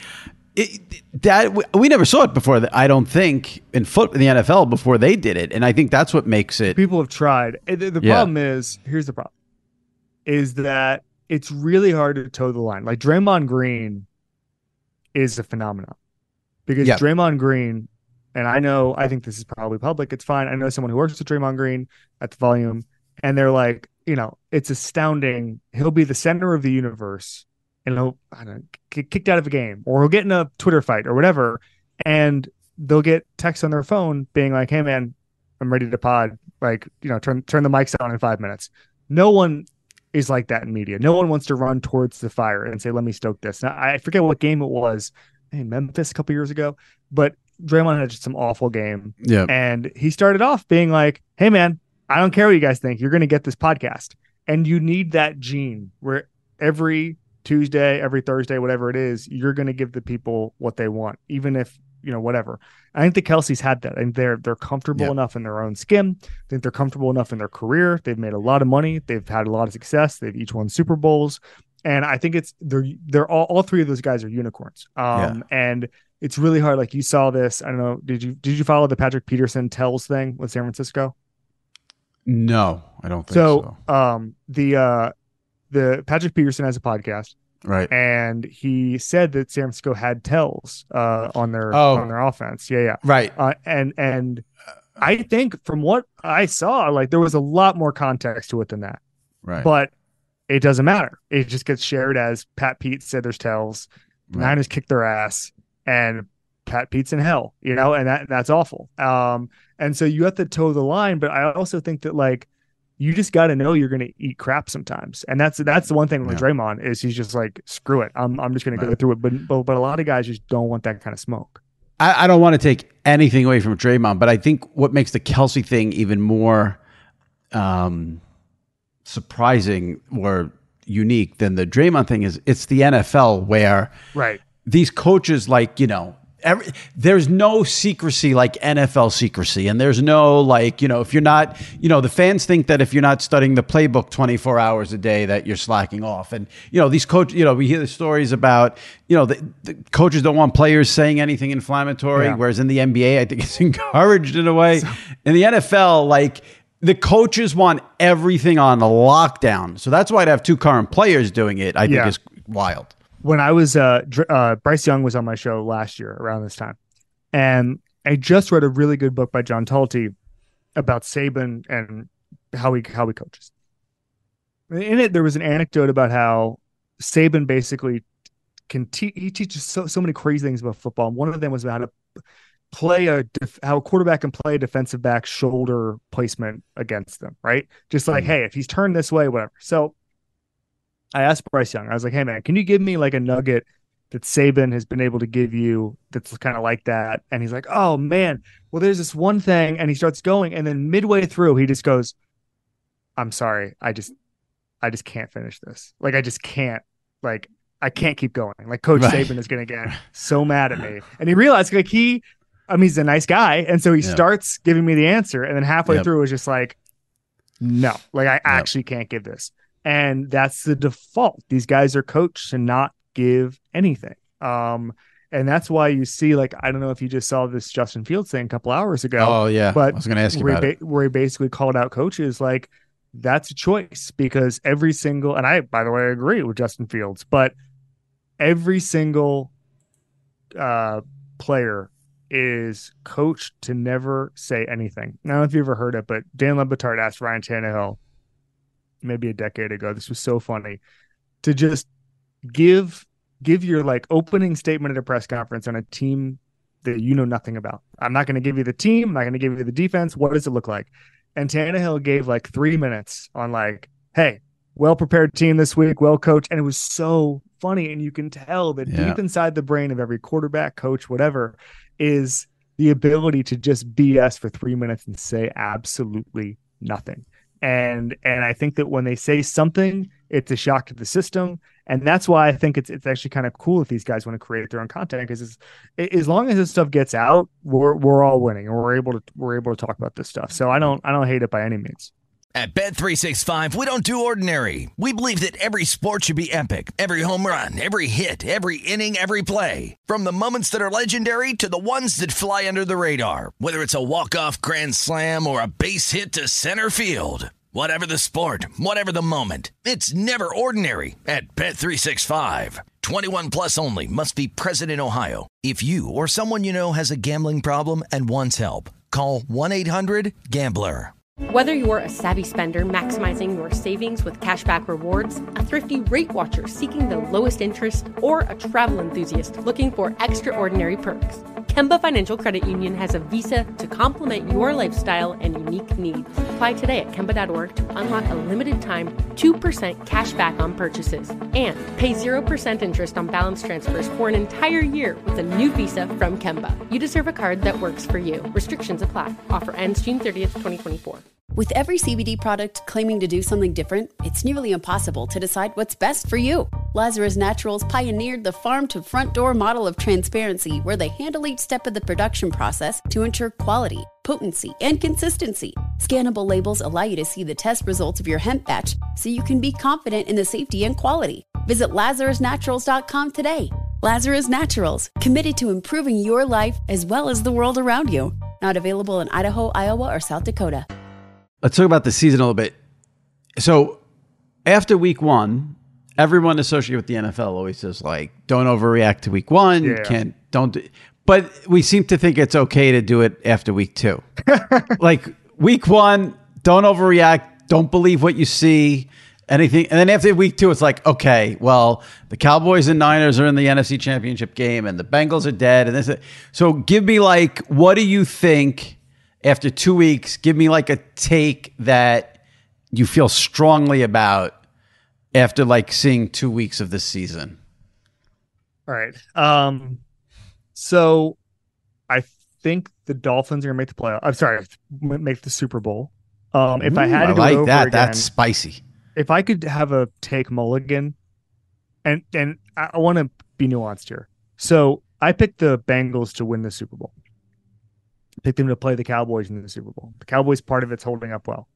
we never saw it before. I don't think in the NFL before they did it, and I think that's what makes it. People have tried. The problem is, here's the problem: is that it's really hard to toe the line. Like, Draymond Green is a phenomenon because Draymond Green, and I think this is probably public. It's fine. I know someone who works with Draymond Green at the Volume, and they're like, it's astounding. He'll be the center of the universe, and he'll get kicked out of a game, or he'll get in a Twitter fight or whatever, and they'll get texts on their phone being like, "Hey man, I'm ready to pod. Like, turn the mics on in 5 minutes." No one is like that in media. No one wants to run towards the fire and say, "Let me stoke this." Now, I forget what game it was in Memphis a couple years ago, but Draymond had just some awful game. Yeah, and he started off being like, "Hey man, I don't care what you guys think. You're going to get this podcast." And you need that gene where every Tuesday, every Thursday, whatever it is, you're going to give the people what they want, even if, whatever. I think the Kelce's had that, and they're comfortable enough in their own skin. I think they're comfortable enough in their career. They've made a lot of money. They've had a lot of success. They've each won Super Bowls. And I think they're all three of those guys are unicorns. And it's really hard. Like, you saw this. I don't know. Did you follow the Patrick Peterson tells thing with San Francisco? No, I don't think so. The Patrick Peterson has a podcast, right? And he said that San Francisco had tells on their offense. Yeah, right. And I think from what I saw, like, there was a lot more context to it than that. Right. But it doesn't matter. It just gets shared as Pat Pete said there's tells. The Niners kicked their ass, and Pat Pete's in hell, and that's awful. And so you have to toe the line, but I also think that, like, you just got to know you're going to eat crap sometimes. And that's the one thing with Draymond is he's just like, screw it. I'm just going to go through it. But a lot of guys just don't want that kind of smoke. I don't want to take anything away from Draymond, but I think what makes the Kelce thing even more surprising or unique than the Draymond thing is it's the NFL where these coaches, like, There's no secrecy like NFL secrecy. And there's no like, if you're not, the fans think that if you're not studying the playbook 24 hours a day, that you're slacking off. And, these coaches, we hear the stories about, the coaches don't want players saying anything inflammatory. Whereas in the NBA, I think it's encouraged in a way. In the NFL, like the coaches want everything on lockdown. So that's why to have two current players doing it, I think is wild. When I was Bryce Young was on my show last year around this time, and I just read a really good book by John Talty about Saban and how he coaches. In it, there was an anecdote about how Saban basically he teaches so many crazy things about football. And one of them was about how a quarterback can play a defensive back shoulder placement against them, right? Just like, hey, if he's turned this way, whatever. So I asked Bryce Young, I was like, hey, man, can you give me like a nugget that Saban has been able to give you that's kind of like that? And he's like, oh, man, well, there's this one thing. And he starts going. And then midway through, he just goes, I'm sorry. I just can't finish this. Like, I just can't. Like, I can't keep going. Like, Coach Saban is going to get so mad at me. And he realized, like, he's a nice guy. And so he starts giving me the answer. And then halfway through, it was just like, no, like, I actually can't give this. And that's the default. These guys are coached to not give anything. And that's why you see, like, I don't know if you just saw this Justin Fields thing a couple hours ago. Oh, yeah. But I was going to ask you about it. Where he basically called out coaches, like, that's a choice because every single, and I, by the way, agree with Justin Fields, but every single player is coached to never say anything. I don't know if you ever heard it, but Dan Le Batard asked Ryan Tannehill maybe a decade ago. This was so funny to just give your like opening statement at a press conference on a team that you know nothing about. I'm not going to give you the team. I'm not going to give you the defense. What does it look like? And Tannehill gave like 3 minutes on like, hey, well-prepared team this week, well coached. And it was so funny. And you can tell that deep inside the brain of every quarterback, coach, whatever, is the ability to just BS for 3 minutes and say absolutely nothing. And I think that when they say something, it's a shock to the system. And that's why I think it's actually kind of cool if these guys want to create their own content, because as long as this stuff gets out, we're all winning and we're able to talk about this stuff. So I don't hate it by any means. At Bet365, we don't do ordinary. We believe that every sport should be epic. Every home run, every hit, every inning, every play. From the moments that are legendary to the ones that fly under the radar. Whether it's a walk-off grand slam or a base hit to center field. Whatever the sport, whatever the moment. It's never ordinary at Bet365. 21 plus only. Must be present in Ohio. If you or someone you know has a gambling problem and wants help, call 1-800-GAMBLER. Whether you're a savvy spender maximizing your savings with cashback rewards, a thrifty rate watcher seeking the lowest interest, or a travel enthusiast looking for extraordinary perks, Kemba Financial Credit Union has a visa to complement your lifestyle and unique needs. Apply today at Kemba.org to unlock a limited time 2% cash back on purchases and pay 0% interest on balance transfers for an entire year with a new visa from Kemba. You deserve a card that works for you. Restrictions apply. Offer ends June 30th, 2024. With every CBD product claiming to do something different, it's nearly impossible to decide what's best for you. Lazarus Naturals pioneered the farm-to-front-door model of transparency, where they handle each step of the production process to ensure quality, potency, and consistency. Scannable labels allow you to see the test results of your hemp batch, so you can be confident in the safety and quality. Visit LazarusNaturals.com today. Lazarus Naturals, committed to improving your life as well as the world around you. Not available in Idaho, Iowa, or South Dakota. Let's talk about the season a little bit. So after week one, everyone associated with the NFL always says, like, don't overreact to week one. But we seem to think it's okay to do it after week two. Like week one, don't overreact. Don't believe what you see. Anything. And then after week two, it's like, okay, well, the Cowboys and Niners are in the NFC Championship game and the Bengals are dead. And this. So give me, like, what do you think after 2 weeks? Give me like a take that you feel strongly about after like seeing 2 weeks of this season. All right. So I think the Dolphins are going to make the playoff. I'm sorry, make the Super Bowl. If I had to do it over that. again, That's spicy. If I could have a take mulligan, and I want to be nuanced here. So I picked the Bengals to win the Super Bowl. Picked them to play the Cowboys in the Super Bowl. The Cowboys part of it's holding up well.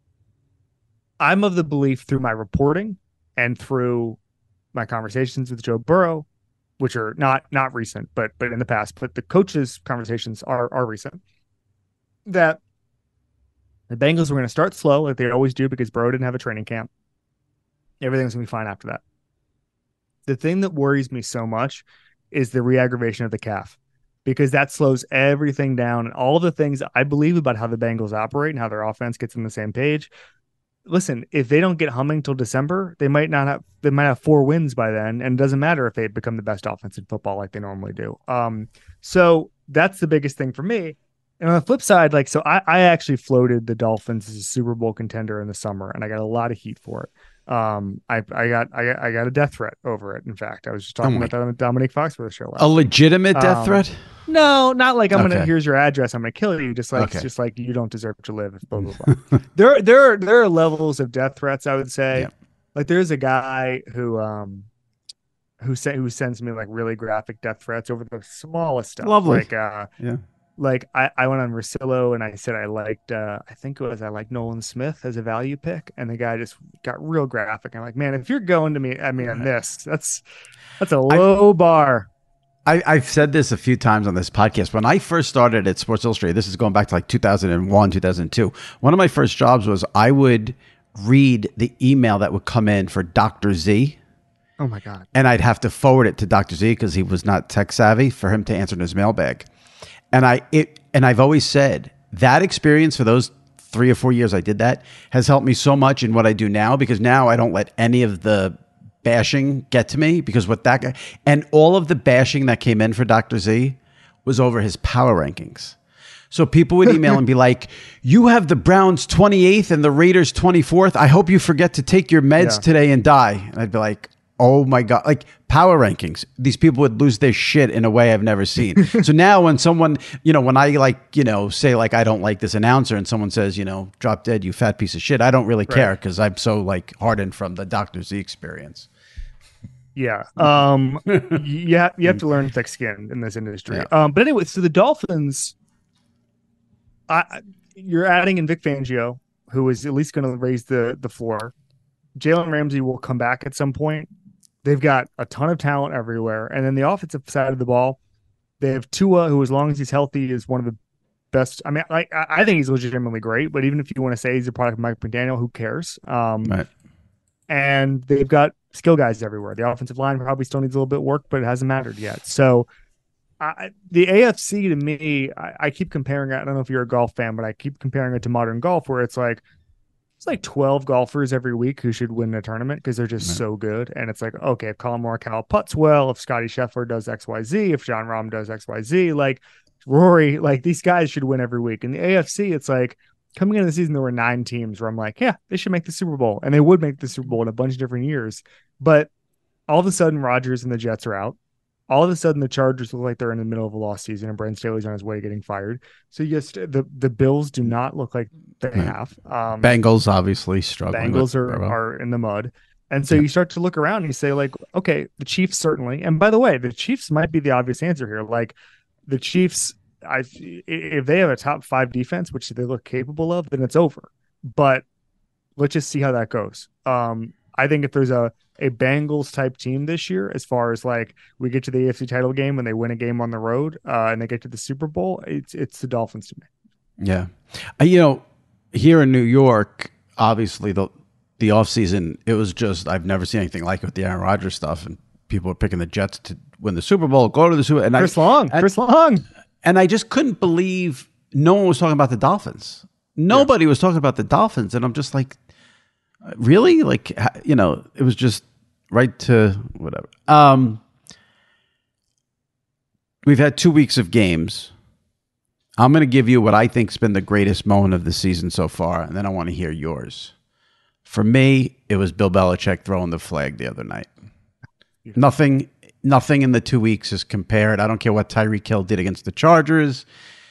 I'm of the belief through my reporting and through my conversations with Joe Burrow, which are not recent, but in the past, but the coaches' conversations are recent, that the Bengals were going to start slow like they always do because Burrow didn't have a training camp. Everything's going to be fine after that. The thing that worries me so much is the re-aggravation of the calf, because that slows everything down. And all of the things I believe about how the Bengals operate and how their offense gets on the same page. Listen, if they don't get humming till December, they might have 4 wins by then. And it doesn't matter if they become the best offense in football like they normally do. So that's the biggest thing for me. And on the flip side, I actually floated the Dolphins as a Super Bowl contender in the summer, and I got a lot of heat for it. I got a death threat over it. In fact, I was just talking about that on the Dominique Foxworth show. A legitimate death threat? No, not like here's your address, I'm gonna kill you. Just like you don't deserve to live. Blah blah blah. there are levels of death threats, I would say. Yeah. Like there's a guy who sends me like really graphic death threats over the smallest stuff. Lovely. Like I went on Russillo and I said I liked I liked Nolan Smith as a value pick, and the guy just got real graphic. I'm like, man, if you're going to me, on this, that's a low bar. I've said this a few times on this podcast. When I first started at Sports Illustrated, this is going back to like 2001, 2002. One of my first jobs was I would read the email that would come in for Dr. Z. Oh my God. And I'd have to forward it to Dr. Z because he was not tech savvy for him to answer in his mailbag. And I've always said that experience for those 3 or 4 years I did that has helped me so much in what I do now, because now I don't let any of the bashing get to me, because what that guy and all of the bashing that came in for Dr. Z was over his power rankings. So people would email and be like, you have the Browns 28th and the Raiders 24th. I hope you forget to take your meds today and die. And I'd be like, oh my God, like power rankings. These people would lose their shit in a way I've never seen. So now when someone, when I say like, I don't like this announcer and someone says, drop dead, you fat piece of shit, I don't really care because I'm so like hardened from the Dr. Z experience. Yeah. You have to learn thick skin in this industry. Yeah. But anyway, so the Dolphins, you're adding in Vic Fangio, who is at least going to raise the floor. Jalen Ramsey will come back at some point. They've got a ton of talent everywhere. And then the offensive side of the ball, they have Tua, who, as long as he's healthy, is one of the best. I mean, I think he's legitimately great, but even if you want to say he's a product of Mike McDaniel, who cares? Right. And they've got skill guys everywhere. The offensive line probably still needs a little bit of work, but it hasn't mattered yet. So the AFC, to me, I keep comparing it. I don't know if you're a golf fan, but I keep comparing it to modern golf, where it's like 12 golfers every week who should win a tournament because they're just so good. And it's like, okay, if Colin Morikawa putts well, if Scotty Scheffler does XYZ, if Jon Rahm does XYZ, like Rory, like these guys should win every week. In the AFC, it's like coming into the season, there were 9 teams where I'm like, yeah, they should make the Super Bowl. And they would make the Super Bowl in a bunch of different years. But all of a sudden, Rodgers and the Jets are out. All of a sudden, the Chargers look like they're in the middle of a lost season, and Brandon Staley's on his way to getting fired. So yes, the Bills do not look like they have. Bengals obviously struggling. Bengals are in the mud. And so you start to look around and you say, like, okay, the Chiefs certainly. And by the way, the Chiefs might be the obvious answer here. Like the Chiefs, if they have a top 5 defense, which they look capable of, then it's over. But let's just see how that goes. I think if there's a Bengals type team this year, as far as like we get to the AFC title game and they win a game on the road and they get to the Super Bowl, it's the Dolphins to me. Yeah. Here in New York, obviously the offseason, it was just, I've never seen anything like it with the Aaron Rodgers stuff, and people were picking the Jets to win the Super Bowl, go to the Super Bowl. Chris Long. And I just couldn't believe no one was talking about the Dolphins. Nobody was talking about the Dolphins. And I'm just like, really? Like, it was just right to whatever. We've had 2 weeks of games. I'm going to give you what I think's been the greatest moment of the season so far, and then I want to hear yours. For me, it was Bill Belichick throwing the flag the other night. Yeah. Nothing in the 2 weeks is compared. I don't care what Tyreek Hill did against the Chargers.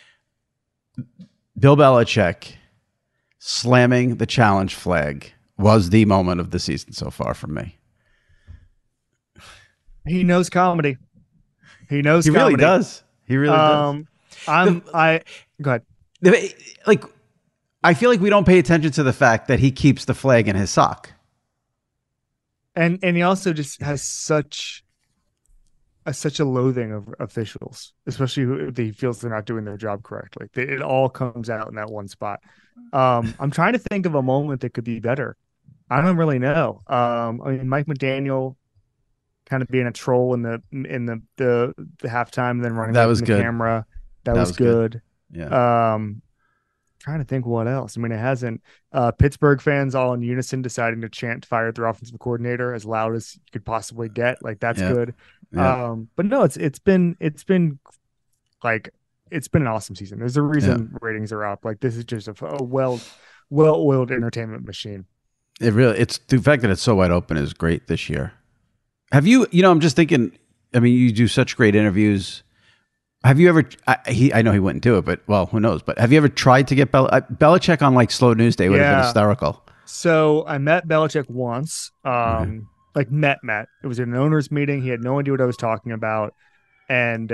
Bill Belichick slamming the challenge flag was the moment of the season so far for me. He knows comedy. He knows He really comedy. does. He really does. Go ahead. Like, I feel like we don't pay attention to the fact that he keeps the flag in his sock. And he also just has such a loathing of officials, especially who he feels they're not doing their job correctly. It all comes out in that one spot. I'm trying to think of a moment that could be better. I don't really know. I mean, Mike McDaniel kind of being a troll in the halftime, and then running That away was from the good. camera. That was good. Yeah. Trying to think what else. I mean, it hasn't. Pittsburgh fans all in unison deciding to chant "Fire their offensive coordinator" as loud as you could possibly get. Like that's good. Yeah. But no, it's been like it's been an awesome season. There's a reason ratings are up. Like this is just a well-oiled entertainment machine. It's the fact that it's so wide open is great this year. Have you? I'm just thinking. I mean, you do such great interviews. Have you ever? I know he wouldn't do it, but well, who knows? But have you ever tried to get Belichick on like Slow News Day? Would have been hysterical. So I met Belichick once. Like met. It was an owners meeting. He had no idea what I was talking about, and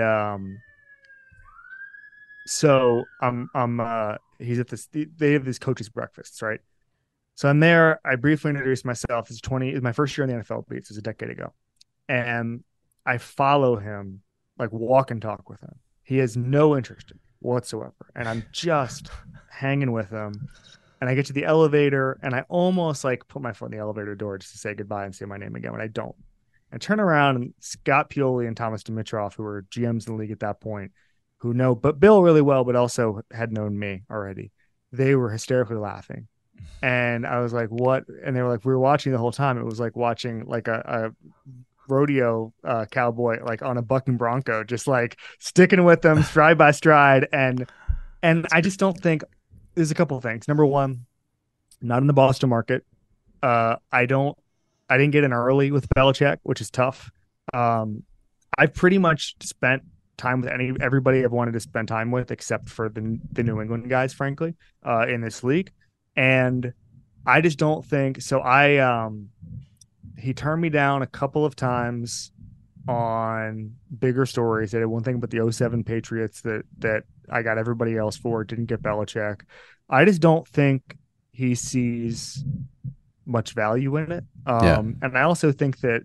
so he's at this. They have these coaches' breakfasts, right? So I'm there. I briefly introduced myself. It's my first year in the NFL beats. It was a decade ago, and I follow him. Like walk and talk with him. He has no interest in me whatsoever. And I'm just hanging with him. And I get to the elevator and I almost like put my foot in the elevator door just to say goodbye and say my name again. And I don't. I turn around and Scott Pioli and Thomas Dimitroff, who were GMs in the league at that point, who know but Bill really well, but also had known me already. They were hysterically laughing. And I was like, what? And they were like, we were watching the whole time. It was like watching like a rodeo cowboy like on a bucking bronco, just like sticking with them stride by stride. And I just don't think there's a couple of things. Number one, not in the Boston market. I didn't get in early with Belichick, which is tough. I've pretty much spent time with everybody I've wanted to spend time with, except for the New England guys, frankly, in this league. And I just don't think so. He turned me down a couple of times on bigger stories. That one thing about the 07 Patriots that I got everybody else for, didn't get Belichick. I just don't think he sees much value in it. And I also think that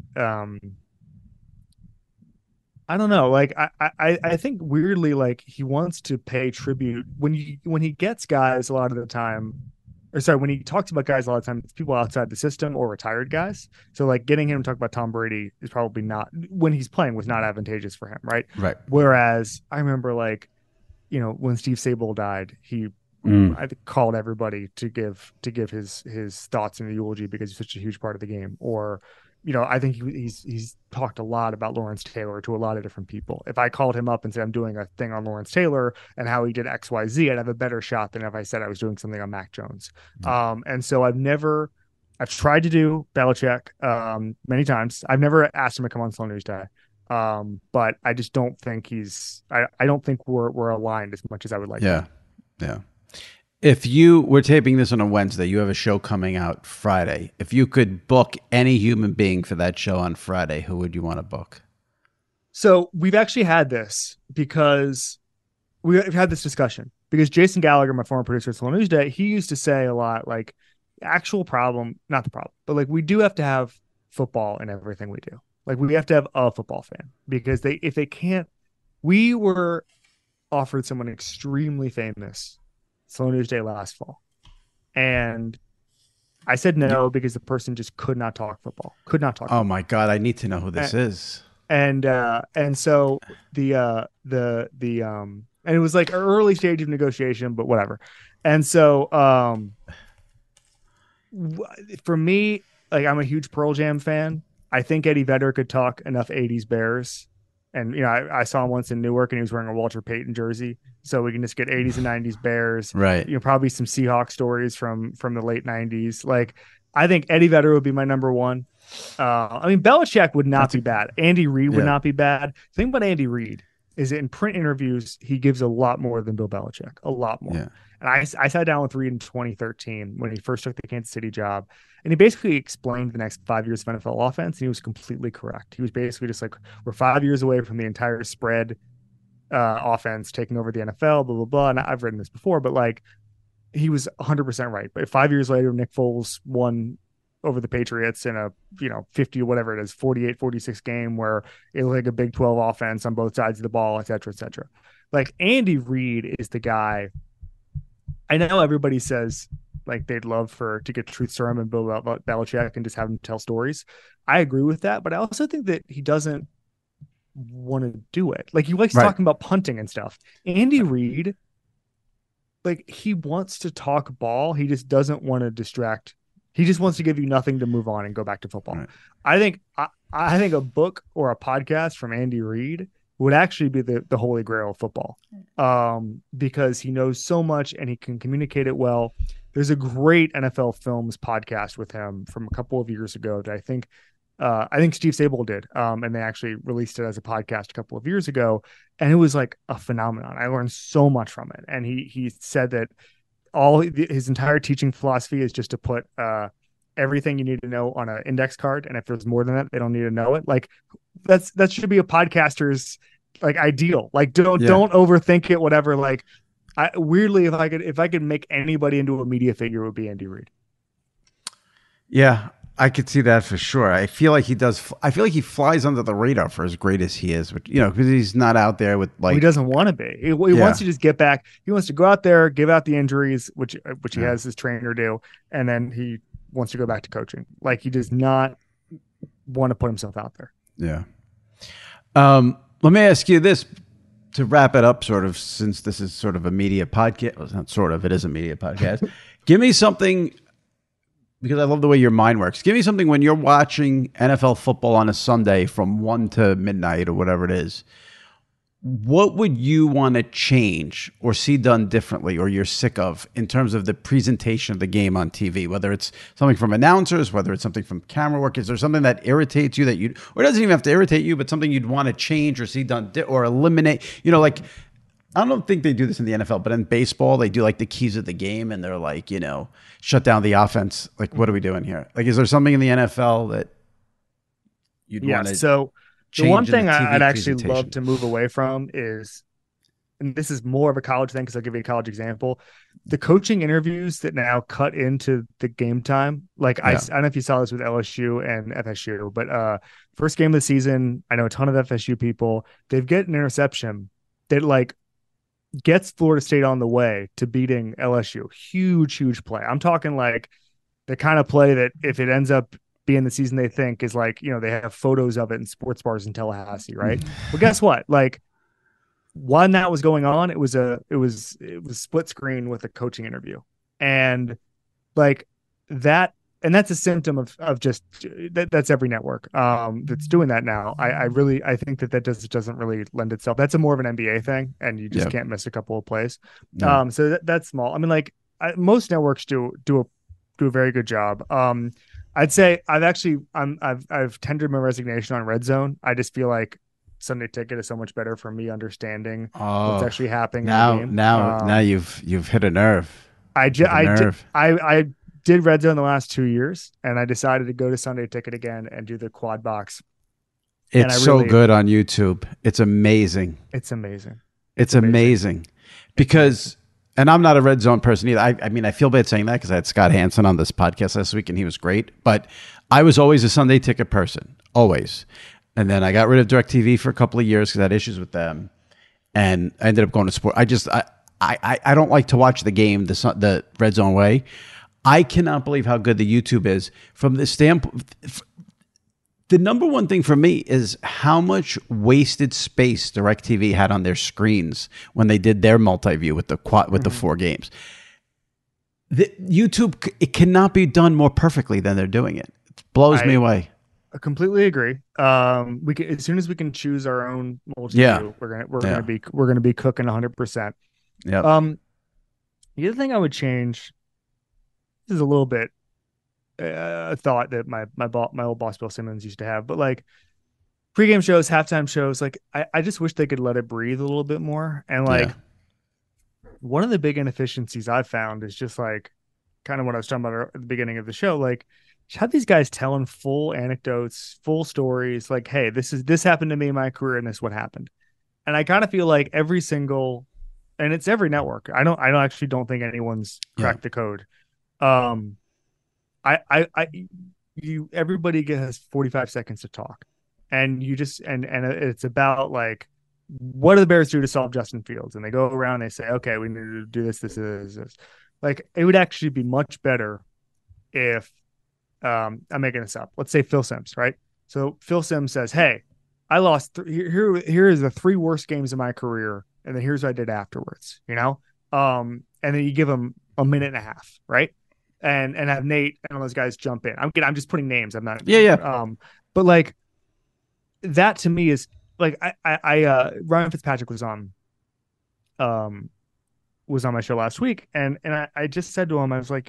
I don't know. Like I think weirdly, like he wants to pay tribute when he gets guys a lot of the time. Or sorry, when he talks about guys a lot of times, it's people outside the system or retired guys. So like getting him to talk about Tom Brady is probably not, when he's playing, was not advantageous for him, right? Right. Whereas I remember like, when Steve Sable died, he I called everybody to give his thoughts in the eulogy because he's such a huge part of the game. Or, I think he's talked a lot about Lawrence Taylor to a lot of different people. If I called him up and said I'm doing a thing on Lawrence Taylor and how he did XYZ, I'd have a better shot than if I said I was doing something on Mac Jones. And so I've tried to do Belichick many times. I've never asked him to come on Slow News Day. But I just don't think I don't think we're aligned as much as I would like. Yeah. If you were taping this on a Wednesday, you have a show coming out Friday. If you could book any human being for that show on Friday, who would you want to book? So we've actually had this because we've had this discussion because Jason Gallagher, my former producer at Slow News Day, he used to say a lot like not the problem, but like we do have to have football in everything we do. Like we have to have a football fan because if they can't, we were offered someone extremely famous Slow News Day last fall. And I said no because the person just could not talk football. Oh my God, I need to know who this is. And so the and it was like an early stage of negotiation, but whatever. And so for me, like I'm a huge Pearl Jam fan. I think Eddie Vedder could talk enough 80s Bears. And, I saw him once in Newark and he was wearing a Walter Payton jersey. So we can just get 80s and 90s Bears. Right. Probably some Seahawks stories from the late 90s. Like, I think Eddie Vedder would be my number one. Belichick would not be bad. Andy Reid would not be bad. The thing about Andy Reid is that in print interviews, he gives a lot more than Bill Belichick. A lot more. Yeah. And I sat down with Reid in 2013 when he first took the Kansas City job, and he basically explained the next 5 years of NFL offense, and he was completely correct. He was basically just like, we're 5 years away from the entire spread offense taking over the NFL, blah, blah, blah. And I've written this before, but like, he was 100% right. But 5 years later, Nick Foles won over the Patriots in a 50 or whatever it is, 48-46 game where it was like a Big 12 offense on both sides of the ball, et cetera, et cetera. Like, Andy Reid is the guy. I know everybody says like they'd love to get truth serum and Bill Belichick and just have him tell stories. I agree with that, but I also think that he doesn't want to do it. Like, he likes talking about punting and stuff. Andy Reid, like, he wants to talk ball. He just doesn't want to distract. He just wants to give you nothing to move on and go back to football. Right. I think a book or a podcast from Andy Reid would actually be the holy grail of football, because he knows so much and he can communicate it well. There's a great NFL Films podcast with him from a couple of years ago that I think Steve Sabol did, and they actually released it as a podcast a couple of years ago, and it was like a phenomenon. I learned so much from it, and he said that his entire teaching philosophy is just to put everything you need to know on an index card, and if there's more than that, they don't need to know it. Like, that should be a podcaster's like ideal. Like, don't overthink it, whatever. Like, weirdly, if I could make anybody into a media figure, it would be Andy Reid. Yeah, I could see that for sure. I feel like he does. I feel like he flies under the radar for as great as he is, but because he's not out there with like. He doesn't want to be. He wants to just get back. He wants to go out there, give out the injuries, which he has his trainer do, and then he wants to go back to coaching. Like, he does not want to put himself out there. Yeah. Let me ask you this to wrap it up, sort of, since this is sort of a media podcast. Well, it's not sort of. It is a media podcast. Give me something. Because I love the way your mind works. Give me something when you're watching NFL football on a Sunday from 1 to midnight or whatever it is. What would you want to change or see done differently, or you're sick of, in terms of the presentation of the game on TV? Whether it's something from announcers, whether it's something from camera work. Is there something that irritates you or it doesn't even have to irritate you, but something you'd want to change or see done or eliminate? Like, I don't think they do this in the NFL, but in baseball, they do like the keys of the game, and they're like, shut down the offense. Like, what are we doing here? Like, is there something in the NFL that you'd want to so change? The one thing I'd actually presentation? love to move away from is, and this is more of a college thing because I'll give you a college example, the coaching interviews that now cut into the game time. Like, I don't know if you saw this with LSU and FSU, but first game of the season, I know a ton of FSU people, they've get an interception that like gets Florida State on the way to beating LSU. Huge play. I'm talking like the kind of play that if it ends up being the season they think is like, they have photos of it in sports bars in Tallahassee, right? Well, guess what? Like, when that was going on, it was split screen with a coaching interview. And like that, and that's a symptom of just that's every network that's doing that now. I think that doesn't really lend itself. That's more of an NBA thing, and you just can't miss a couple of plays. No. So that's small. I mean, like, most networks do a very good job. I'd say I've tendered my resignation on Red Zone. I just feel like Sunday Ticket is so much better for me understanding what's actually happening. Now you've hit a nerve. I did Red Zone the last 2 years, and I decided to go to Sunday Ticket again and do the quad box. It's so good on YouTube. It's amazing. It's amazing. It's amazing. Because, and I'm not a Red Zone person either. I mean, I feel bad saying that because I had Scott Hansen on this podcast last week, and he was great. But I was always a Sunday Ticket person, always. And then I got rid of DirecTV for a couple of years because I had issues with them, and I ended up going to sport. I don't like to watch the game the Red Zone way. I cannot believe how good the YouTube is from the standpoint. The number one thing for me is how much wasted space DirecTV had on their screens when they did their multi-view with the 4 games. The YouTube, it cannot be done more perfectly than they're doing it. It blows me away. I completely agree. We can, as soon as we can choose our own multi-view, we're gonna be cooking 100%. Yeah. The other thing I would change. This is a little bit a thought that my old boss Bill Simmons used to have, but like pregame shows, halftime shows, like I just wish they could let it breathe a little bit more. And like one of the big inefficiencies I've found is just like kind of what I was talking about at the beginning of the show. Like, just have these guys telling full anecdotes, full stories. Like, hey, this happened to me in my career, and this is what happened. And I kind of feel like every single, and it's every network. I actually don't think anyone's cracked the code. Everybody has 45 seconds to talk, and you just and it's about like, what do the Bears do to solve Justin Fields? And they go around and they say, okay, we need to do this. Like, it would actually be much better if I'm making this up. Let's say Phil Simms, right? So Phil Simms says, hey, I lost here is the 3 worst games of my career, and then here's what I did afterwards, and then you give him a minute and a half, right? And have Nate and all those guys jump in. I'm just putting names. I'm not. Yeah. But like, that to me is like, Ryan Fitzpatrick was on my show last week, and I just said to him, I was like,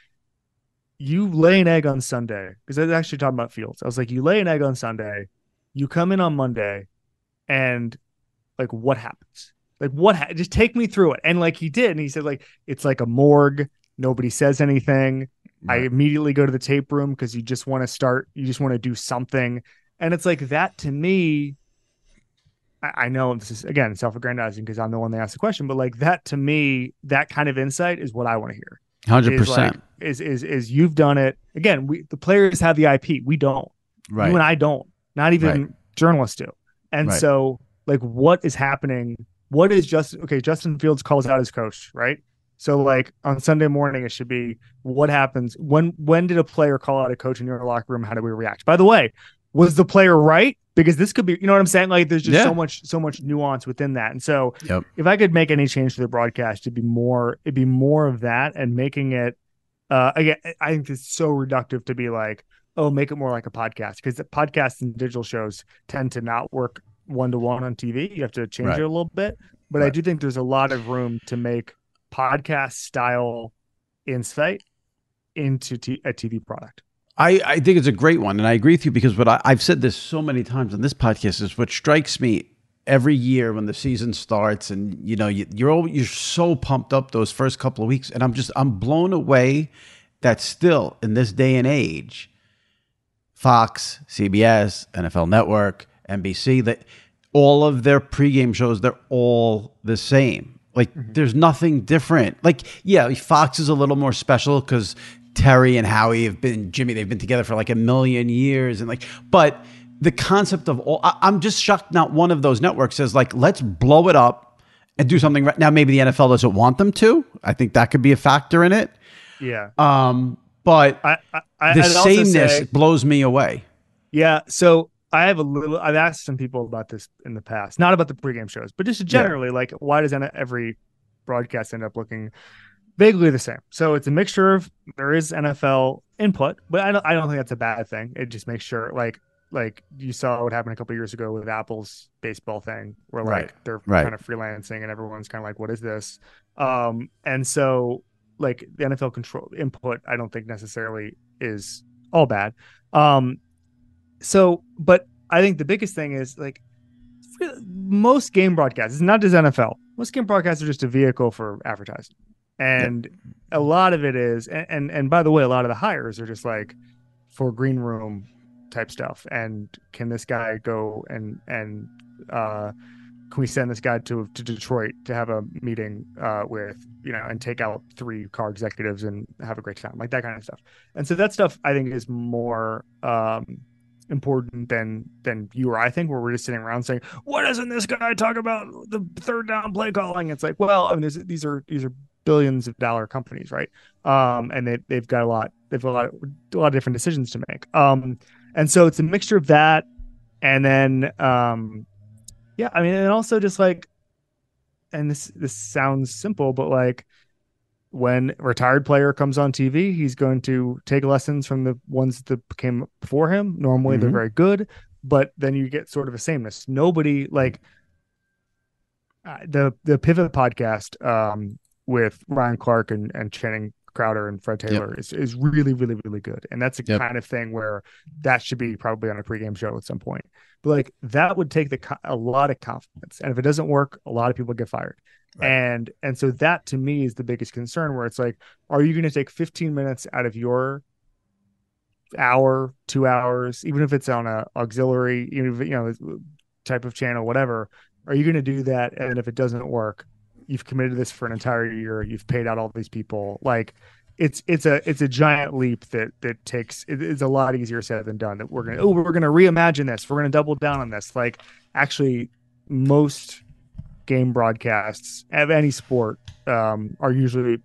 you lay an egg on Sunday, because I was actually talking about Fields. I was like, you lay an egg on Sunday, you come in on Monday, and like, what happens? Like, just take me through it. And like, he did, and he said, like, it's like a morgue. Nobody says anything. Right. I immediately go to the tape room because you just want to do something. And it's like, that to me, I know this is, again, self-aggrandizing because I'm the one that asked the question, but like, that to me, that kind of insight is what I want to hear. 100%. Is you've done it. Again, the players have the IP. We don't. Right. You and I don't. Not even journalists do. And so, like, what is happening? What is Justin Fields calls out his coach, right? So like, on Sunday morning, it should be, what happens when did a player call out a coach in your locker room? How do we react? By the way, was the player right? Because this could be, you know what I'm saying? Like, there's just so much nuance within that. And so if I could make any change to the broadcast, it'd be more of that, and making it, again, I think it's so reductive to be like, oh, make it more like a podcast, because the podcasts and digital shows tend to not work one-to-one on TV. You have to change it a little bit, but I do think there's a lot of room to make podcast style insight into a TV product. I think it's a great one, and I agree with you, because what I've said this so many times on this podcast is what strikes me every year when the season starts, and you're so pumped up those first couple of weeks, and I'm blown away that still in this day and age, Fox, CBS, NFL Network, NBC, that all of their pregame shows, they're all the same. Like, there's nothing different. Like, yeah, Fox is a little more special because Terry and Howie they've been together for like a million years. And like, but the concept of I'm just shocked not one of those networks says like, let's blow it up and do something right now. Maybe the NFL doesn't want them to. I think that could be a factor in it. Yeah. But the sameness blows me away. Yeah. So I've asked some people about this in the past, not about the pregame shows, but just generally, like, why does every broadcast end up looking vaguely the same? So it's a mixture of, there is NFL input, but I don't think that's a bad thing. It just makes sure, like you saw what happened a couple of years ago with Apple's baseball thing, where like they're kind of freelancing and everyone's kind of like, what is this? And so like the NFL control input, I don't think necessarily is all bad. So, but I think the biggest thing is like most game broadcasts, not just NFL, most game broadcasts are just a vehicle for advertising. And a lot of it is, and by the way, a lot of the hires are just like for green room type stuff. And can this guy go and can we send this guy to Detroit to have a meeting with, and take out 3 car executives and have a great time, like that kind of stuff. And so that stuff I think is more important than you or I think, where we're just sitting around saying, what doesn't this guy talk about the third down play calling? It's like, well, I mean, these are billions of dollar companies, right? And they've got a lot of different decisions to make. And so it's a mixture of that, and then I mean, and also just like, and this sounds simple, but like, when a retired player comes on TV, he's going to take lessons from the ones that came before him. Normally they're very good, but then you get sort of a sameness. Nobody like the Pivot podcast with Ryan Clark and Channing Crowder and Fred Taylor is really, really, really good. And that's a kind of thing where that should be probably on a pregame show at some point. But like that would take a lot of confidence. And if it doesn't work, a lot of people get fired. Right. And so that to me is the biggest concern, where it's like, are you going to take 15 minutes out of your hour, 2 hours, even if it's on a auxiliary, type of channel, whatever, are you going to do that? And if it doesn't work, you've committed to this for an entire year, you've paid out all these people. Like it's a giant leap that it's a lot easier said than done, that we're going to reimagine this. We're going to double down on this. Like actually most game broadcasts of any sport are usually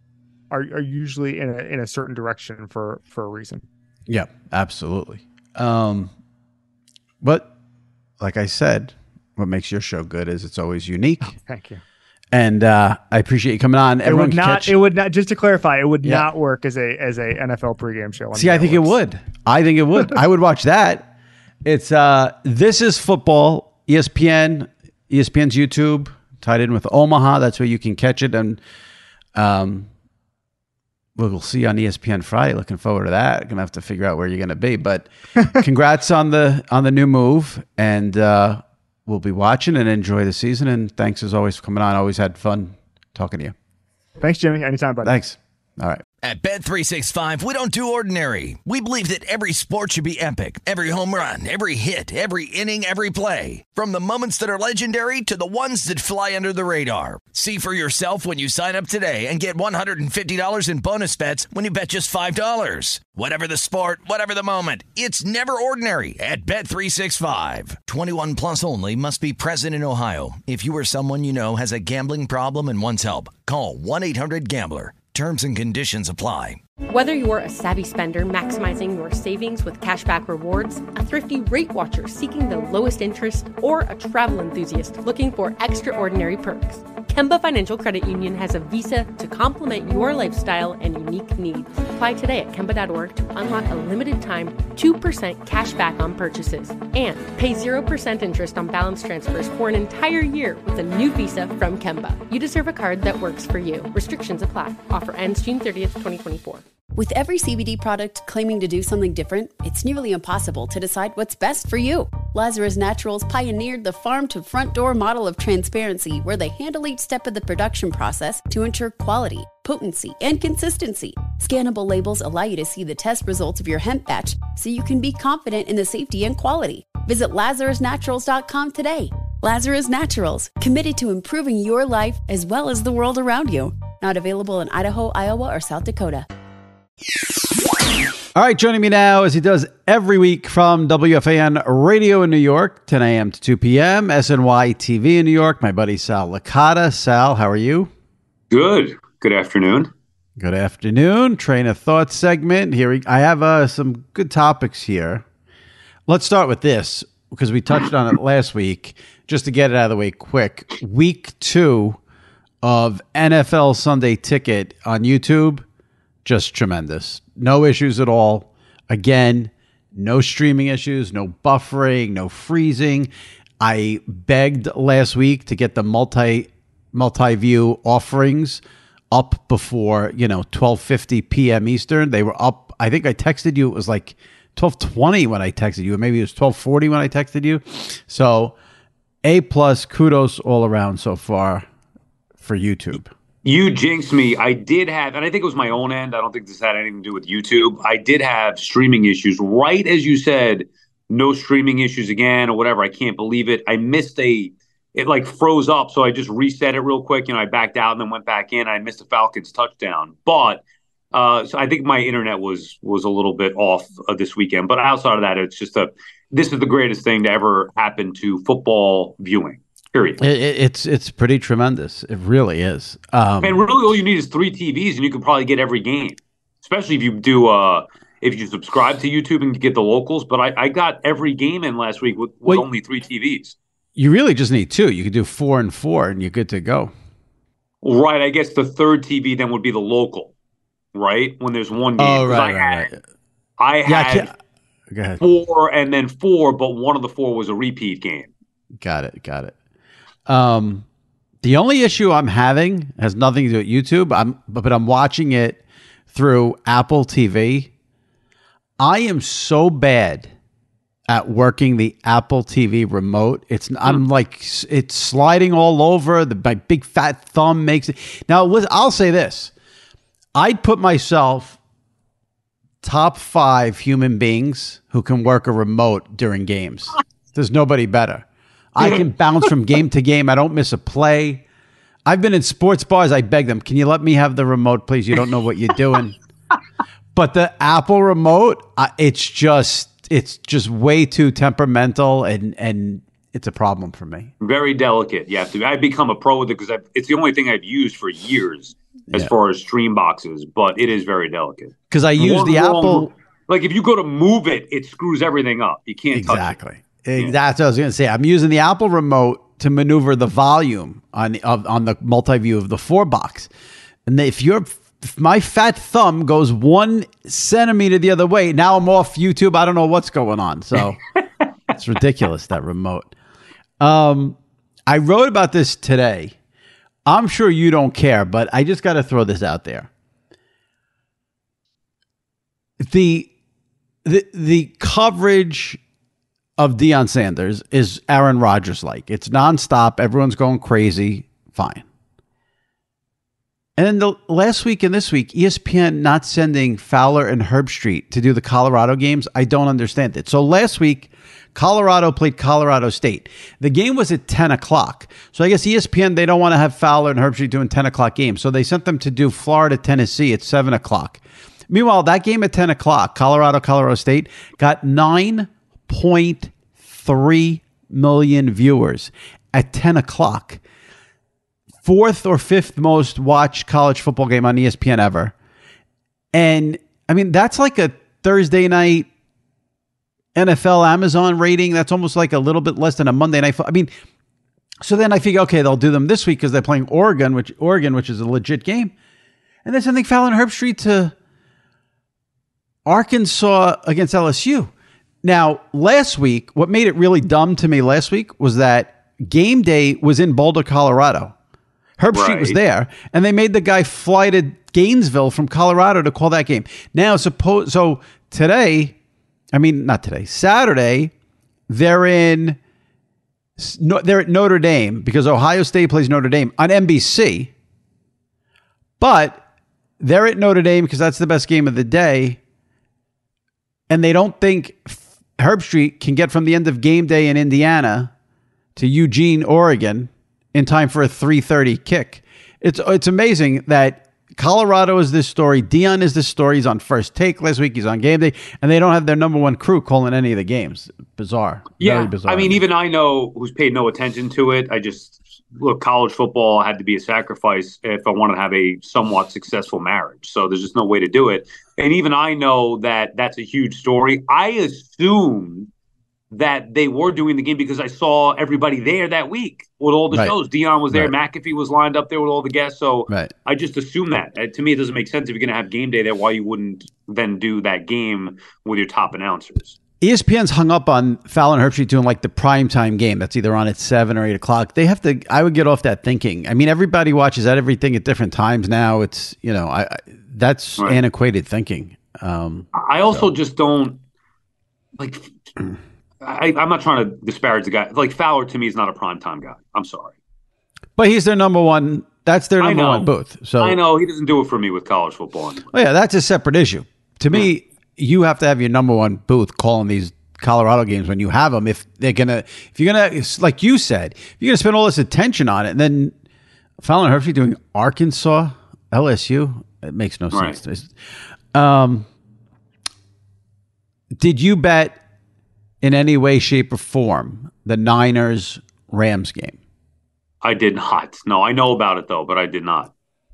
in a certain direction for a reason. Yeah, absolutely. But like I said, what makes your show good is it's always unique. Oh, thank you. And I appreciate you coming on. It would not. Just to clarify, it would not work as a NFL pregame show. See, I think it would. I would watch that. It's This Is Football, ESPN's YouTube, tied in with Omaha. That's where you can catch it, and we'll see you on ESPN Friday. Looking forward to that. Gonna have to figure out where you're gonna be, but congrats on the new move, and we'll be watching and enjoy the season. And thanks as always for coming on. Always had fun talking to you. Thanks, Jimmy. Anytime, buddy. Thanks. All right. At Bet365, we don't do ordinary. We believe that every sport should be epic. Every home run, every hit, every inning, every play. From the moments that are legendary to the ones that fly under the radar. See for yourself when you sign up today and get $150 in bonus bets when you bet just $5. Whatever the sport, whatever the moment, it's never ordinary at Bet365. 21 plus only. Must be present in Ohio. If you or someone you know has a gambling problem and wants help, call 1-800-GAMBLER. Terms and conditions apply. Whether you're a savvy spender maximizing your savings with cashback rewards, a thrifty rate watcher seeking the lowest interest, or a travel enthusiast looking for extraordinary perks, Kemba Financial Credit Union has a visa to complement your lifestyle and unique needs. Apply today at Kemba.org to unlock a limited time 2% cash back on purchases and pay 0% interest on balance transfers for an entire year with a new visa from Kemba. You deserve a card that works for you. Restrictions apply. Offer ends June 30th, 2024. With every CBD product claiming to do something different, it's nearly impossible to decide what's best for you. Lazarus Naturals pioneered the farm-to-front-door model of transparency, where they handle each step of the production process to ensure quality, potency, and consistency. Scannable labels allow you to see the test results of your hemp batch, so you can be confident in the safety and quality. Visit LazarusNaturals.com today. Lazarus Naturals, committed to improving your life as well as the world around you. Not available in Idaho, Iowa, or South Dakota. All right, joining me now, as he does every week from WFAN Radio in New York, 10 a.m. to 2 p.m., SNY TV in New York, my buddy Sal Licata. Sal, how are you? Good. Good afternoon. Good afternoon. Train of Thought segment. I have some good topics here. Let's start with this, because we touched on it last week, just to get it out of the way quick. Week 2 of NFL Sunday Ticket on YouTube. Just tremendous. No issues at all. Again, no streaming issues, no buffering, no freezing. I begged last week to get the multi-view offerings up before, 12:50 p.m. Eastern. They were up. I think I texted you. It was like 12:20 when I texted you. Maybe it was 12:40 when I texted you. So A+, kudos all around so far for YouTube. You jinxed me. I did have, and I think it was my own end. I don't think this had anything to do with YouTube. I did have streaming issues. Right as you said, no streaming issues again or whatever. I can't believe it. I missed it like froze up. So I just reset it real quick. I backed out and then went back in. I missed the Falcons touchdown. But so I think my internet was a little bit off this weekend. But outside of that, it's just this is the greatest thing to ever happen to football viewing. Period. It's pretty tremendous. It really is. And really, all you need is 3 TVs, and you can probably get every game. Especially if you do, if you subscribe to YouTube and get the locals. But I got every game in last week with only 3 TVs. You really just need 2. You could do 4 and 4, and you're good to go. Right. I guess the third TV then would be the local. Right, when there's one game. Oh, right. I had go ahead. 4 and then 4, but one of the 4 was a repeat game. Got it. The only issue I'm having has nothing to do with YouTube. But I'm watching it through Apple TV. I am so bad at working the Apple TV remote. I'm like, it's sliding all over. My big fat thumb makes it. Now, I'll say this. I'd put myself top 5 human beings who can work a remote during games. There's nobody better. I can bounce from game to game. I don't miss a play. I've been in sports bars. I beg them, can you let me have the remote, please? You don't know what you're doing. But the Apple remote, it's just way too temperamental, and it's a problem for me. Very delicate. You have to. I've become a pro with it because it's the only thing I've used for years as far as stream boxes, but it is very delicate. Because I use the Apple. Like if you go to move it, it screws everything up. You can't touch it. That's what I was going to say. I'm using the Apple remote to maneuver the volume on the multi-view of the 4-box. And if my fat thumb goes 1 centimeter the other way, now I'm off YouTube. I don't know what's going on. So it's ridiculous, that remote. I wrote about this today. I'm sure you don't care, but I just got to throw this out there. The coverage of Deion Sanders is Aaron Rodgers-like. It's nonstop. Everyone's going crazy. Fine. And then the last week and this week, ESPN not sending Fowler and Herbstreit to do the Colorado games, I don't understand it. So last week, Colorado played Colorado State. The game was at 10 o'clock. So I guess ESPN, they don't want to have Fowler and Herbstreit doing 10 o'clock games. So they sent them to do Florida, Tennessee at 7 o'clock. Meanwhile, that game at 10 o'clock, Colorado State, got 9.3 million viewers at 10 o'clock. 4th or 5th most watched college football game on ESPN ever. And I mean, that's like a Thursday night NFL Amazon rating. That's almost like a little bit less than a Monday night. I mean, so then I figure, okay, they'll do them this week because they're playing Oregon, which is a legit game. And then something Fowler and Herbstreit to Arkansas against LSU. Now, last week, what made it really dumb to me last week was that game day was in Boulder, Colorado. Herbstreit was there, and they made the guy fly to Gainesville from Colorado to call that game. Now, so today, Saturday, they're at Notre Dame because Ohio State plays Notre Dame on NBC, but they're at Notre Dame because that's the best game of the day, and they don't think Herbstreit can get from the end of game day in Indiana to Eugene, Oregon, in time for a 3:30 kick. It's amazing that Colorado is this story. Deion is this story. He's on First Take last week. He's on game day, and they don't have their number one crew calling any of the games. Bizarre. Yeah, very bizarre. I mean, even I know who's paid no attention to it. I just look, college football had to be a sacrifice if I wanted to have a somewhat successful marriage. So there's just no way to do it. And even I know that that's a huge story. I assumed that they were doing the game because I saw everybody there that week with all the shows. Deion was there. McAfee was lined up there with all the guests. So I just assumed that. To me, it doesn't make sense if you're going to have game day there, why you wouldn't then do that game with your top announcers. ESPN's hung up on Fowler and Herbstreit doing like the primetime game that's either on at 7 or 8 o'clock. They have to, I would get off that thinking. I mean, everybody watches everything at different times now. It's, that's antiquated thinking. I also just don't like... I'm not trying to disparage the guy. Like Fowler to me is not a primetime guy. I'm sorry, but he's their number one. That's their number one booth. So I know he doesn't do it for me with college football anymore. Well, yeah, that's a separate issue. To me, you have to have your number one booth calling these Colorado games when you have them. If you're gonna, like you said, if you're gonna spend all this attention on it, and then Fowler and Herbstreit doing Arkansas, LSU, it makes no sense to me. Did you bet in any way, shape, or form the Niners-Rams game? I did not. No, I know about it, though, but I did not.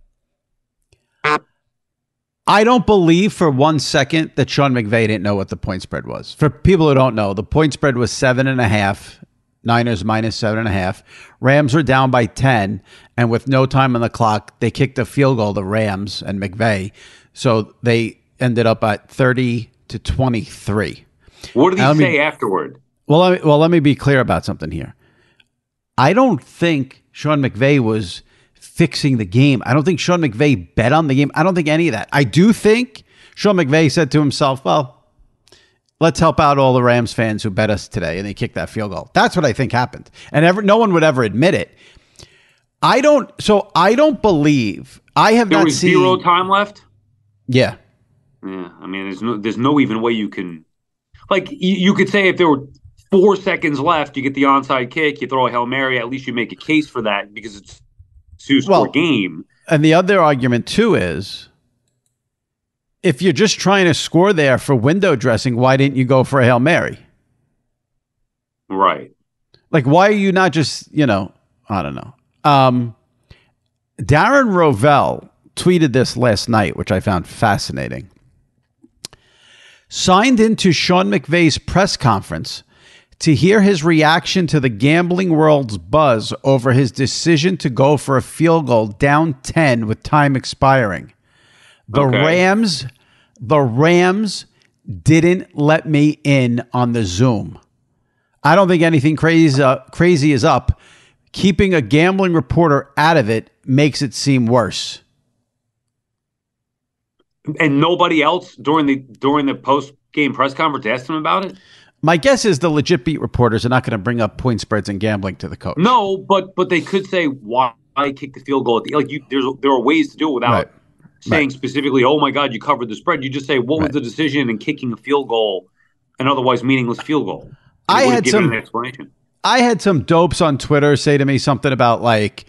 I don't believe for 1 second that Sean McVay didn't know what the point spread was. For people who don't know, the point spread was 7.5. Niners minus 7.5. Rams were down by 10, and with no time on the clock, they kicked a field goal, the Rams and McVay. So they ended up at 30-23. What did he say afterward? Well, let me be clear about something here. I don't think Sean McVay was fixing the game. I don't think Sean McVay bet on the game. I don't think any of that. I do think Sean McVay said to himself, well, let's help out all the Rams fans who bet us today, and they kicked that field goal. That's what I think happened. And no one would ever admit it. I don't believe I have there not was seen 0 time left. Yeah. Yeah. I mean, there's no even way you can, like, you could say if there were 4 seconds left, you get the onside kick, you throw a Hail Mary, at least you make a case for that because it's a 2-score game. And the other argument too is, if you're just trying to score there for window dressing, why didn't you go for a Hail Mary? Right. Like, why are you not just, I don't know. Darren Rovell tweeted this last night, which I found fascinating. Signed into Sean McVay's press conference to hear his reaction to the gambling world's buzz over his decision to go for a field goal down 10 with time expiring. The Rams didn't let me in on the Zoom. I don't think anything crazy is up. Keeping a gambling reporter out of it makes it seem worse. And nobody else during the post-game press conference asked him about it? My guess is the legit beat reporters are not going to bring up point spreads and gambling to the coach. No, but they could say why kick the field goal at the, there are ways to do it without saying specifically, oh my God, you covered the spread. You just say, what was the decision in kicking a field goal, an otherwise meaningless field goal? I had an explanation. I had some dopes on Twitter say to me something about, like,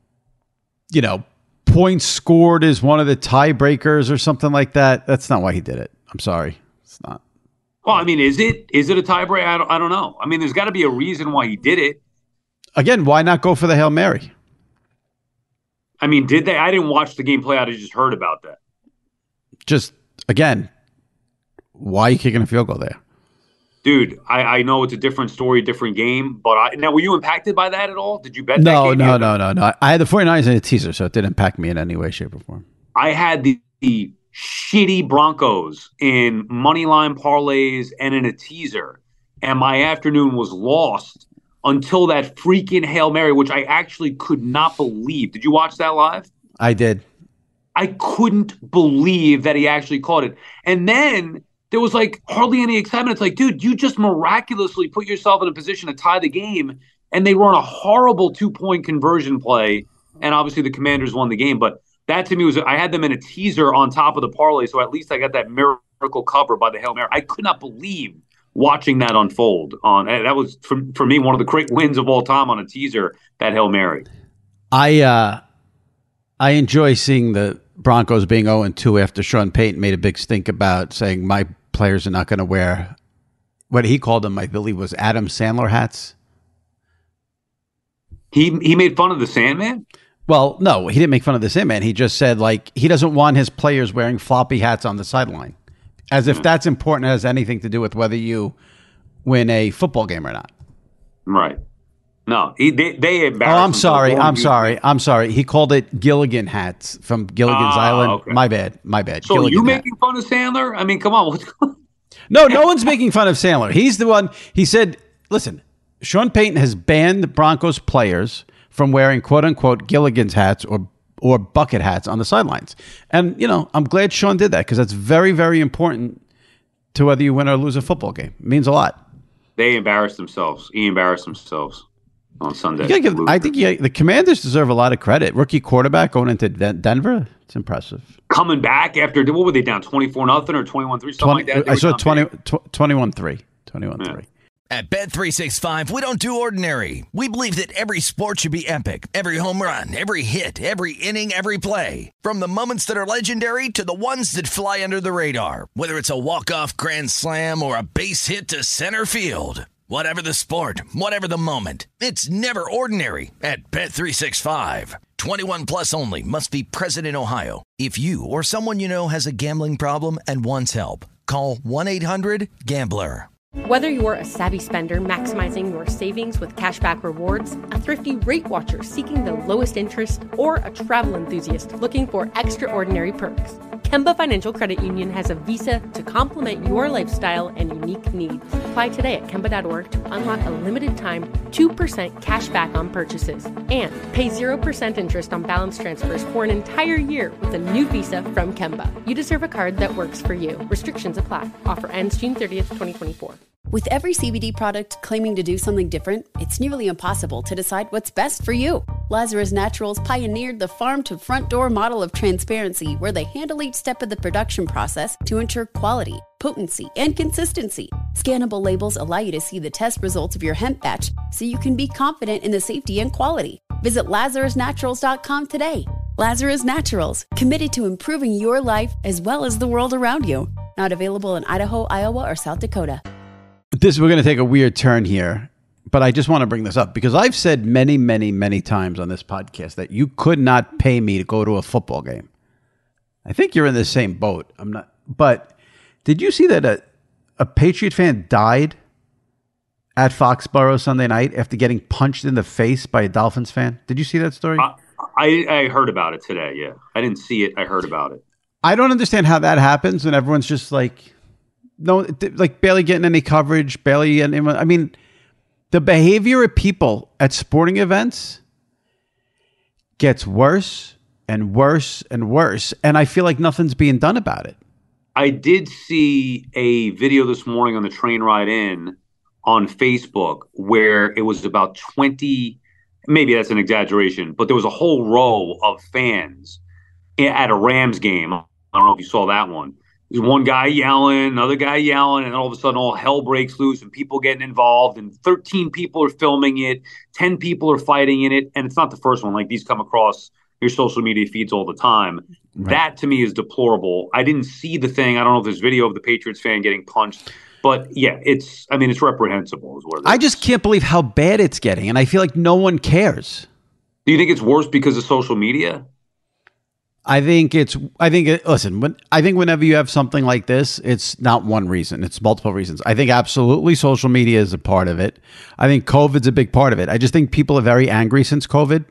points scored is one of the tiebreakers or something like that. That's not why he did it. I'm sorry. It's not. Well, I mean, is it a tiebreaker? I don't know. I mean, there's got to be a reason why he did it. Again, why not go for the Hail Mary? I mean, did they? I didn't watch the game play out. I just heard about that. Just, again, why are you kicking a field goal there? Dude, I know it's a different story, different game, but now were you impacted by that at all? Did you bet that game? No. I had the 49ers in a teaser, so it didn't impact me in any way, shape, or form. I had the shitty Broncos in moneyline parlays and in a teaser, and my afternoon was lost until that freaking Hail Mary, which I actually could not believe. Did you watch that live? I did. I couldn't believe that he actually caught it. And then there was like hardly any excitement. It's like, dude, you just miraculously put yourself in a position to tie the game, and they run a horrible 2-point conversion play, and obviously the Commanders won the game. But that to me was, I had them in a teaser on top of the parlay, so at least I got that miracle cover by the Hail Mary. I could not believe watching that unfold. That was, for me, one of the great wins of all time on a teaser, that Hail Mary. I enjoy seeing the Broncos being 0-2 after Sean Payton made a big stink about saying my players are not going to wear what he called them, I believe, was Adam Sandler hats. He made fun of the Sandman? Well, no, he didn't make fun of the Sandman. He just said, like, he doesn't want his players wearing floppy hats on the sideline, as if that's important, has anything to do with whether you win a football game or not. Right. No, they embarrassed. Oh, I'm sorry. He called it Gilligan hats from Gilligan's Island. Okay. My bad. So Gilligan you making fun of Sandler? I mean, come on. What's going on? No one's making fun of Sandler. He's the one. He said, listen, Sean Payton has banned Broncos players from wearing quote unquote Gilligan's hats or bucket hats on the sidelines. And, I'm glad Sean did that, because that's very, very important to whether you win or lose a football game. It means a lot. They embarrassed themselves. He embarrassed themselves on Sunday. I think the Commanders deserve a lot of credit. Rookie quarterback going into Denver. It's impressive. Coming back after, what were they down, 24-0 or 21-3, something like that? I saw 21-3. 21-3. Yeah. At Bet365, we don't do ordinary. We believe that every sport should be epic. Every home run, every hit, every inning, every play. From the moments that are legendary to the ones that fly under the radar. Whether it's a walk-off grand slam or a base hit to center field. Whatever the sport, whatever the moment, it's never ordinary at Bet365. 21 plus only. Must be present in Ohio. If you or someone you know has a gambling problem and wants help, call 1-800-GAMBLER. Whether you're a savvy spender maximizing your savings with cashback rewards, a thrifty rate watcher seeking the lowest interest, or a travel enthusiast looking for extraordinary perks, Kemba Financial Credit Union has a visa to complement your lifestyle and unique needs. Apply today at Kemba.org to unlock a limited time 2% cash back on purchases and pay 0% interest on balance transfers for an entire year with a new visa from Kemba. You deserve a card that works for you. Restrictions apply. Offer ends June 30th, 2024. With every CBD product claiming to do something different, it's nearly impossible to decide what's best for you. Lazarus Naturals pioneered the farm-to-front-door model of transparency, where they handle each step of the production process to ensure quality, potency, and consistency. Scannable labels allow you to see the test results of your hemp batch, so you can be confident in the safety and quality. Visit LazarusNaturals.com today. Lazarus Naturals, committed to improving your life as well as the world around you. Not available in Idaho, Iowa, or South Dakota. We're going to take a weird turn here, but I just want to bring this up because I've said many, many, many times on this podcast that you could not pay me to go to a football game. I think you're in the same boat. I'm not, but did you see that a Patriot fan died at Foxborough Sunday night after getting punched in the face by a Dolphins fan? Did you see that story? I heard about it today. Yeah, I didn't see it. I heard about it. I don't understand how that happens, and everyone's just like, no, like barely getting any coverage, barely getting. I mean, the behavior of people at sporting events gets worse and worse and worse, and I feel like nothing's being done about it. I did see a video this morning on the train ride in on Facebook where it was about 20, maybe that's an exaggeration, but there was a whole row of fans at a Rams game. I don't know if you saw that one. There's one guy yelling, another guy yelling, and all of a sudden all hell breaks loose and people getting involved, and 13 people are filming it, 10 people are fighting in it, and it's not the first one. Like, these come across your social media feeds all the time. Right. That, to me, is deplorable. I didn't see the thing. I don't know if there's video of the Patriots fan getting punched, but yeah, it's reprehensible is what it is. I just can't believe how bad it's getting, and I feel like no one cares. Do you think it's worse because of social media? Listen, I think whenever you have something like this, it's not one reason, it's multiple reasons. I think absolutely social media is a part of it. I think COVID's a big part of it. I just think people are very angry since COVID.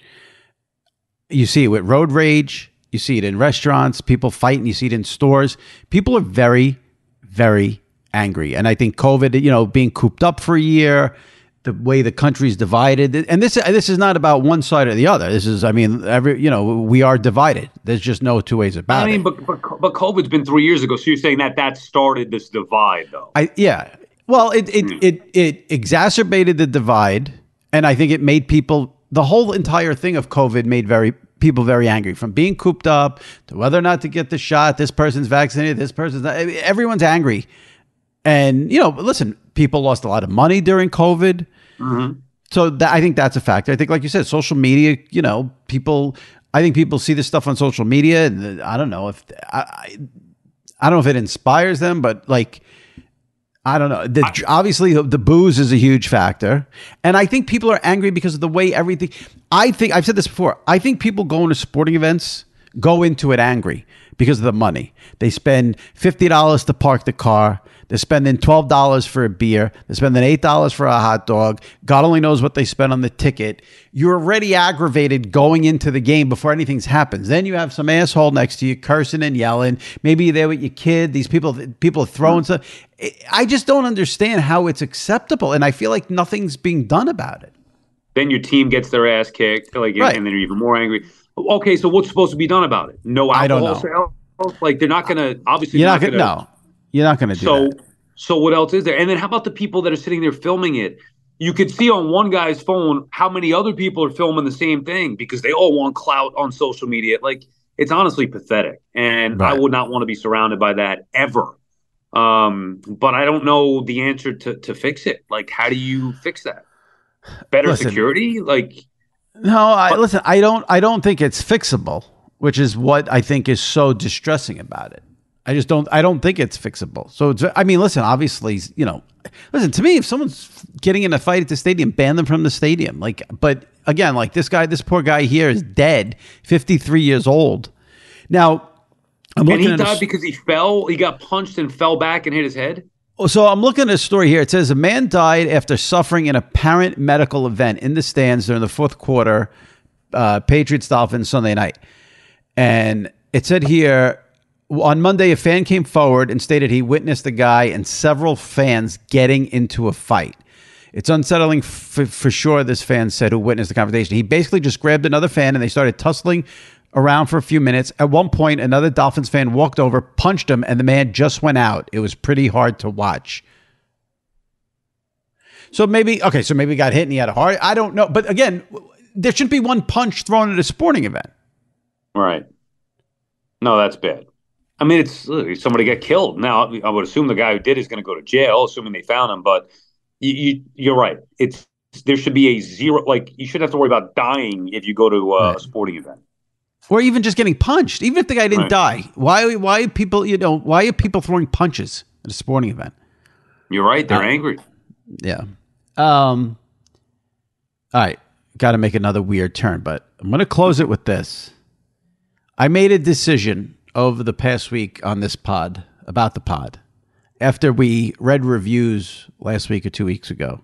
You see it with road rage. You see it in restaurants, people fighting. You see it in stores. People are very, very angry. And I think COVID, being cooped up for a year, the way the country's divided, and this is not about one side or the other. This is, we are divided. There's just no two ways about it. But COVID's been 3 years ago. So you're saying that started this divide, though? Well, it exacerbated the divide, and I think it made people. The whole entire thing of COVID made people very angry, from being cooped up to whether or not to get the shot. This person's vaccinated. This person's not. Everyone's angry. And, listen, people lost a lot of money during COVID. Mm-hmm. So I think that's a factor. I think, like you said, social media, I think people see this stuff on social media, and I don't know if it inspires them, but like, I don't know. Obviously, the booze is a huge factor. And I think people are angry because of the way everything. I've said this before. I think people going to sporting events go into it angry because of the money. They spend $50 to park the car. They're spending $12 for a beer. They're spending $8 for a hot dog. God only knows what they spent on the ticket. You're already aggravated going into the game before anything happens. Then you have some asshole next to you cursing and yelling. Maybe you're there with your kid. These people are throwing stuff. I just don't understand how it's acceptable, and I feel like nothing's being done about it. Then your team gets their ass kicked, right. And then you're even more angry. Okay, so what's supposed to be done about it? No alcohol sales? Like, they're not going to, obviously. You're not going to do that. So what else is there? And then how about the people that are sitting there filming it? You could see on one guy's phone how many other people are filming the same thing because they all want clout on social media. Like, it's honestly pathetic. And right. I would not want to be surrounded by that ever. But I don't know the answer to fix it. Like, how do you fix that? Better security? Like, no, I don't think it's fixable, which is what I think is so distressing about it. I don't think it's fixable. So listen, obviously, to me, if someone's getting in a fight at the stadium, ban them from the stadium. Like, but again, like this poor guy here is dead, 53 years old. Now, and he died because he fell. He got punched and fell back and hit his head. So I'm looking at a story here. It says a man died after suffering an apparent medical event in the stands during the fourth quarter, Patriots-Dolphins Sunday night. And it said here, on Monday, a fan came forward and stated he witnessed a guy and several fans getting into a fight. It's unsettling for sure, this fan said, who witnessed the conversation. He basically just grabbed another fan and they started tussling around for a few minutes. At one point, another Dolphins fan walked over, punched him, and the man just went out. It was pretty hard to watch. So maybe he got hit and he had a heart. I don't know. But again, there shouldn't be one punch thrown at a sporting event. Right. No, that's bad. I mean, it's somebody got killed. Now, I would assume the guy who did is going to go to jail, assuming they found him. But you're right. There should be a zero. Like, you shouldn't have to worry about dying if you go to a sporting event. Or even just getting punched. Even if the guy didn't die, why are people throwing punches at a sporting event? You're right. They're angry. Yeah. All right. Got to make another weird turn, but I'm going to close it with this. I made a decision over the past week on this pod, about the pod, after we read reviews last week or 2 weeks ago.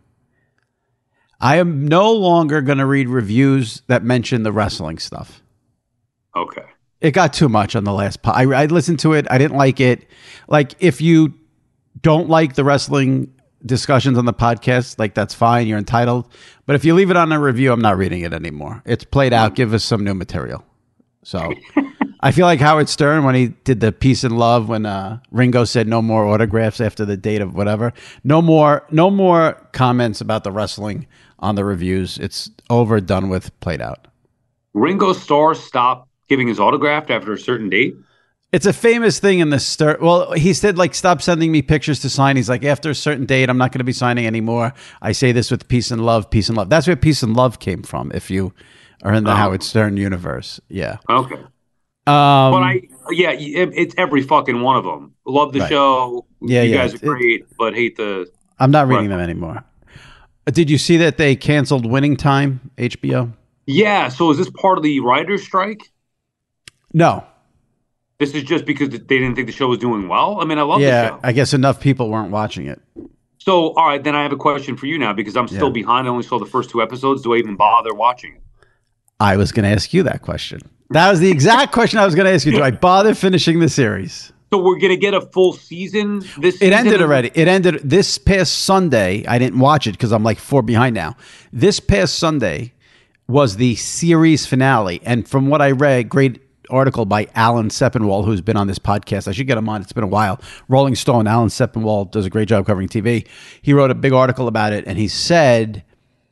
I am no longer going to read reviews that mention the wrestling stuff. Okay. It got too much on the last pod. I listened to it. I didn't like it. Like, if you don't like the wrestling discussions on the podcast, like, that's fine. You're entitled. But if you leave it on a review, I'm not reading it anymore. It's played out. Give us some new material. So I feel like Howard Stern, when he did the Peace and Love, when Ringo said no more autographs after the date of whatever. No more comments about the wrestling on the reviews. It's over, done with, played out. Ringo Starr stopped giving his autograph after a certain date? It's a famous thing in the Stern. Well, he said, like, stop sending me pictures to sign. He's like, after a certain date, I'm not going to be signing anymore. I say this with peace and love, peace and love. That's where peace and love came from, if you are in the Howard Stern universe. Yeah. Okay. But it's every fucking one of them. Love the show. Yeah, you guys are great, but hate the... I'm not reading them anymore. Did you see that they canceled Winning Time, HBO? Yeah, so is this part of the writer's strike? No. This is just because they didn't think the show was doing well? I mean, I love the show. I guess enough people weren't watching it. So, all right, then I have a question for you now, because I'm still behind. I only saw the first 2 episodes. Do I even bother watching it? I was going to ask you that question. That was the exact question I was going to ask you. Do I bother finishing the series? So we're going to get a full season this season? It ended already. It ended this past Sunday. I didn't watch it because I'm like 4 behind now. This past Sunday was the series finale. And from what I read, great article by Alan Sepinwall, who's been on this podcast. I should get him on. It's been a while. Rolling Stone, Alan Sepinwall does a great job covering TV. He wrote a big article about it, and he said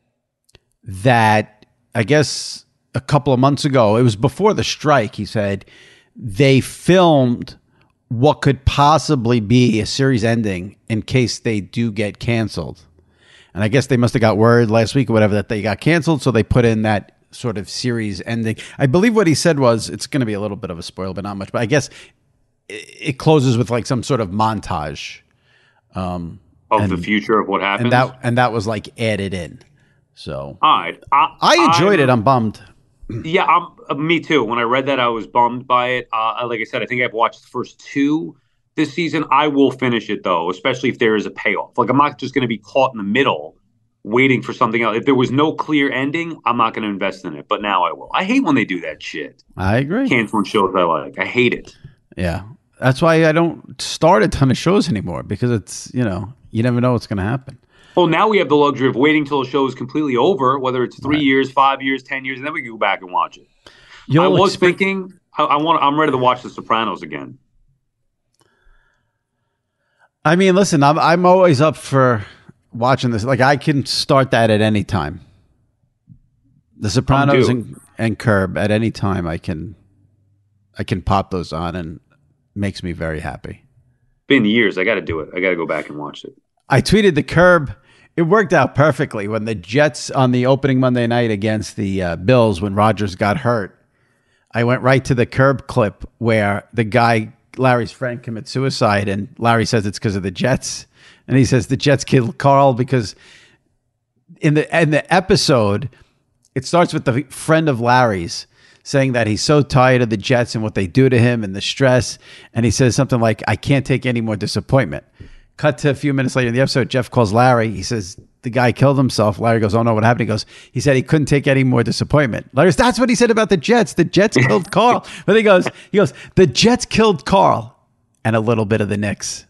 that, I guess a couple of months ago, it was before the strike, he said, they filmed what could possibly be a series ending in case they do get canceled. And I guess they must have got word last week or whatever that they got canceled, so they put in that sort of series ending. I believe what he said was, it's going to be a little bit of a spoil, but not much. But I guess it closes with like some sort of montage of the future of what happens, and that was like added in. So all right, I enjoyed it. I'm bummed. Yeah, me too. When I read that, I was bummed by it. Like I said, I think I've watched the first 2 this season. I will finish it though, especially if there is a payoff. Like, I'm not just going to be caught in the middle waiting for something else. If there was no clear ending, I'm not going to invest in it. But now I will. I hate when they do that shit. I agree. Canceling shows I like. I hate it. Yeah. That's why I don't start a ton of shows anymore, because it's, you never know what's going to happen. Well, now we have the luxury of waiting till the show is completely over, whether it's 3 years, 5 years, 10 years, and then we can go back and watch it. Thinking, I'm ready to watch The Sopranos again. I mean, listen, I'm always up for watching this. Like, I can start that at any time. The Sopranos and Curb, at any time I can pop those on, and makes me very happy. Been years. I got to do it. I got to go back and watch it. I tweeted the Curb. It worked out perfectly when the Jets on the opening Monday night against the Bills, when Rodgers got hurt. I went right to the Curb clip where the guy, Larry's friend, commits suicide, and Larry says it's because of the Jets. And he says the Jets killed Carl because in the episode, it starts with the friend of Larry's saying that he's so tired of the Jets and what they do to him and the stress. And he says something like, I can't take any more disappointment. Cut to a few minutes later in the episode, Jeff calls Larry. He says, the guy killed himself. Larry goes, oh no, what happened? He goes, he said he couldn't take any more disappointment. Larry goes, that's what he said about the Jets. The Jets killed Carl. But he goes, the Jets killed Carl and a little bit of the Knicks.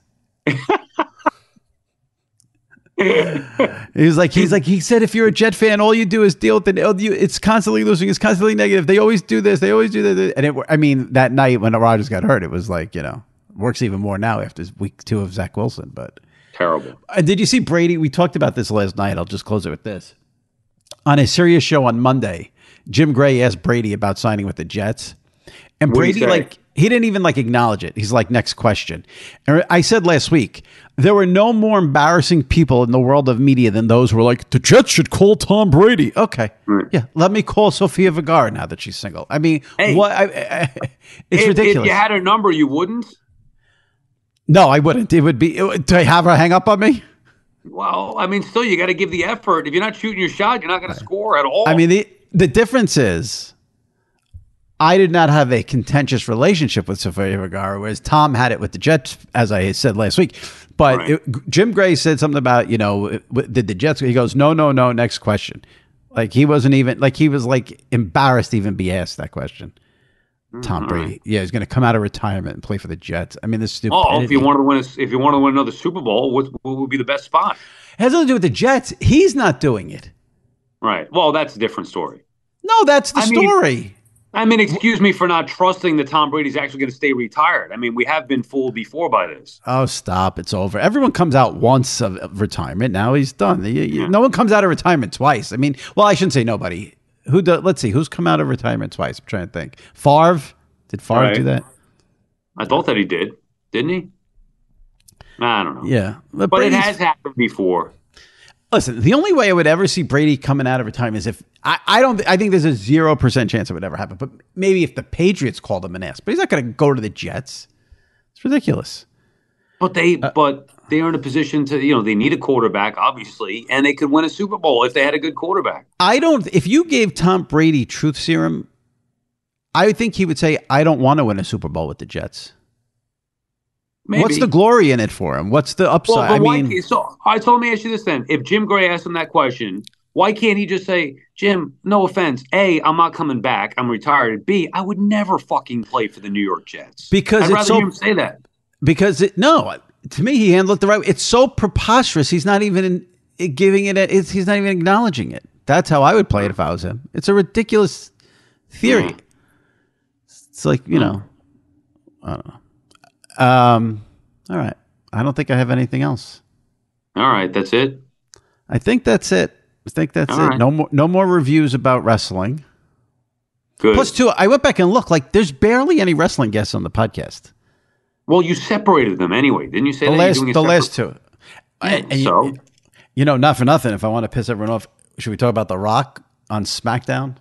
He said, if you're a Jet fan, all you do is deal with it. It's constantly losing. It's constantly negative. They always do this. They always do that. And that night when Rodgers got hurt, it was like, works even more now after week 2 of Zach Wilson, but terrible. Did you see Brady? We talked about this last night. I'll just close it with this. On a Sirius show on Monday, Jim Gray asked Brady about signing with the Jets. And Brady, he didn't even acknowledge it. He's like, next question. And I said last week, there were no more embarrassing people in the world of media than those who were like, the Jets should call Tom Brady. Okay. Right. Yeah. Let me call Sofia Vergara now that she's single. I mean, it's ridiculous. If you had her number, you wouldn't? No, I wouldn't. It would be to have her hang up on me. Well, I mean, still, you got to give the effort. If you're not shooting your shot, you're not going to score at all. I mean, the difference is, I did not have a contentious relationship with Sofia Vergara, whereas Tom had it with the Jets, as I said last week. But right. Jim Gray said something about, did the Jets? He goes, no, next question. Like he wasn't even he was embarrassed to even be asked that question. Tom Brady, he's going to come out of retirement and play for the Jets. I mean, this stupidity. Oh, if you want to win another Super Bowl, what would be the best spot? It has nothing to do with the Jets. He's not doing it. Right. Well, that's a different story. No, that's the story. Excuse me for not trusting that Tom Brady's actually going to stay retired. I mean, we have been fooled before by this. Oh, stop. It's over. Everyone comes out once of retirement. Now he's done. No one comes out of retirement twice. I mean, well, I shouldn't say nobody. Let's see. Who's come out of retirement twice? I'm trying to think. Favre? Did Favre do that? I thought that he did. Didn't he? I don't know. Yeah. But it has happened before. Listen, the only way I would ever see Brady coming out of retirement is if I think there's a 0% chance it would ever happen. But maybe if the Patriots called him and asked. But he's not going to go to the Jets. It's ridiculous. But they are in a position to, they need a quarterback, obviously, and they could win a Super Bowl if they had a good quarterback. If you gave Tom Brady truth serum, I think he would say, I don't want to win a Super Bowl with the Jets. Maybe. What's the glory in it for him? What's the upside? Let me ask you this then. If Jim Gray asked him that question, why can't he just say, Jim, no offense, A, I'm not coming back, I'm retired. B, I would never fucking play for the New York Jets. Because I'd rather hear him say that. Because to me, he handled it the right way. It's so preposterous. He's not even giving it. He's not even acknowledging it. That's how I would play it if I was him. It's a ridiculous theory. Yeah. It's like, I don't know. All right. I don't think I have anything else. All right. That's it. I think that's it. Right. No more reviews about wrestling. Good. Plus, too, I went back and looked. There's barely any wrestling guests on the podcast. Well, you separated them anyway, didn't you say the that? Last two. Yeah, not for nothing. If I want to piss everyone off, should we talk about The Rock on SmackDown?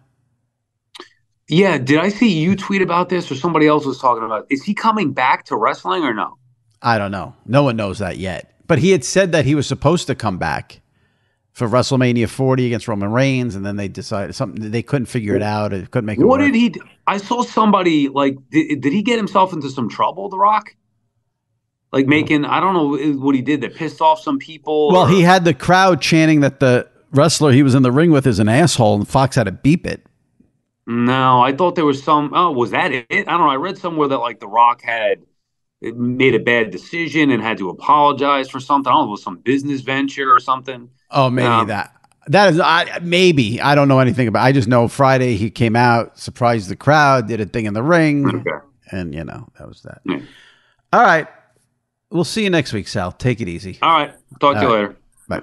Yeah. Did I see you tweet about this or somebody else was talking about it? Is he coming back to wrestling or no? I don't know. No one knows that yet. But he had said that he was supposed to come back for WrestleMania 40 against Roman Reigns, and then they decided something. They couldn't figure it out. It couldn't make it work. What did he do? I saw somebody did he get himself into some trouble, The Rock? I don't know what he did that pissed off some people. Well, he had the crowd chanting that the wrestler he was in the ring with is an asshole, and Fox had to beep it. No, I thought there was some. Oh, was that it? I don't know. I read somewhere that The Rock had made a bad decision and had to apologize for something. I don't know, it was some business venture or something. Oh, maybe that is maybe. I don't know anything about. I just know Friday he came out, surprised the crowd, did a thing in the ring, and that was that. Yeah. All right. We'll see you next week, Sal. Take it easy. All right. Talk to you later. Bye.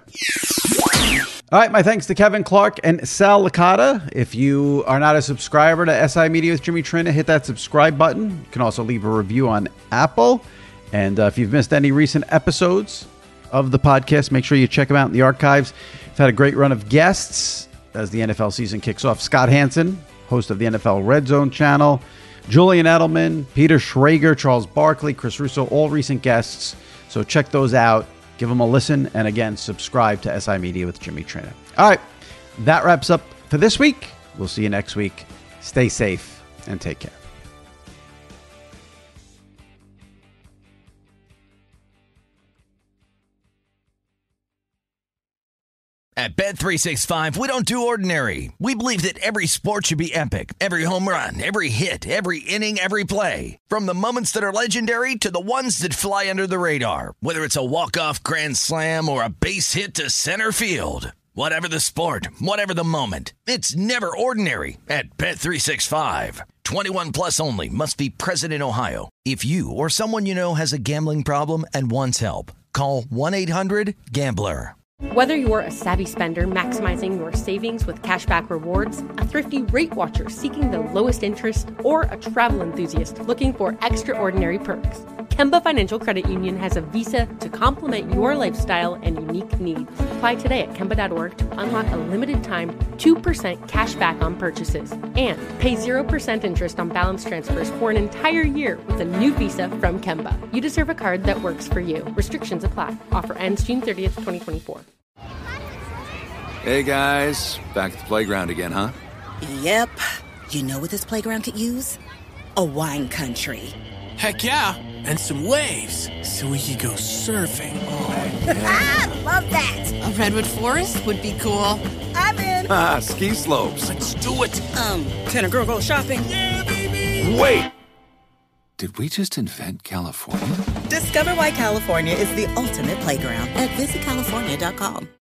All right. My thanks to Kevin Clark and Sal Licata. If you are not a subscriber to SI Media with Jimmy Traina, hit that subscribe button. You can also leave a review on Apple. And if you've missed any recent episodes of the podcast, make sure you check them out in the archives. We've had a great run of guests as the NFL season kicks off. Scott Hansen, host of the NFL Red Zone channel. Julian Edelman, Peter Schrager, Charles Barkley, Chris Russo, all recent guests. So check those out. Give them a listen. And again, subscribe to SI Media with Jimmy Traina. All right. That wraps up for this week. We'll see you next week. Stay safe and take care. At Bet365, we don't do ordinary. We believe that every sport should be epic. Every home run, every hit, every inning, every play. From the moments that are legendary to the ones that fly under the radar. Whether it's a walk-off grand slam or a base hit to center field. Whatever the sport, whatever the moment. It's never ordinary at Bet365. 21 plus only. Must be present in Ohio. If you or someone you know has a gambling problem and wants help, call 1-800-GAMBLER. Whether you're a savvy spender maximizing your savings with cashback rewards, a thrifty rate watcher seeking the lowest interest, or a travel enthusiast looking for extraordinary perks, Kemba Financial Credit Union has a visa to complement your lifestyle and unique needs. Apply today at Kemba.org to unlock a limited time 2% cash back on purchases and pay 0% interest on balance transfers for an entire year with a new visa from Kemba. You deserve a card that works for you. Restrictions apply. Offer ends June 30th, 2024. Hey guys, back at the playground again, huh? Yep. You know what this playground could use? A wine country. Heck yeah, and some waves so we could go surfing. Oh, yeah. Love that. A redwood forest would be cool. I'm in. Ski slopes. Let's do it. Can a girl go shopping? Yeah, baby. Wait. Did we just invent California? Discover why California is the ultimate playground at visitcalifornia.com.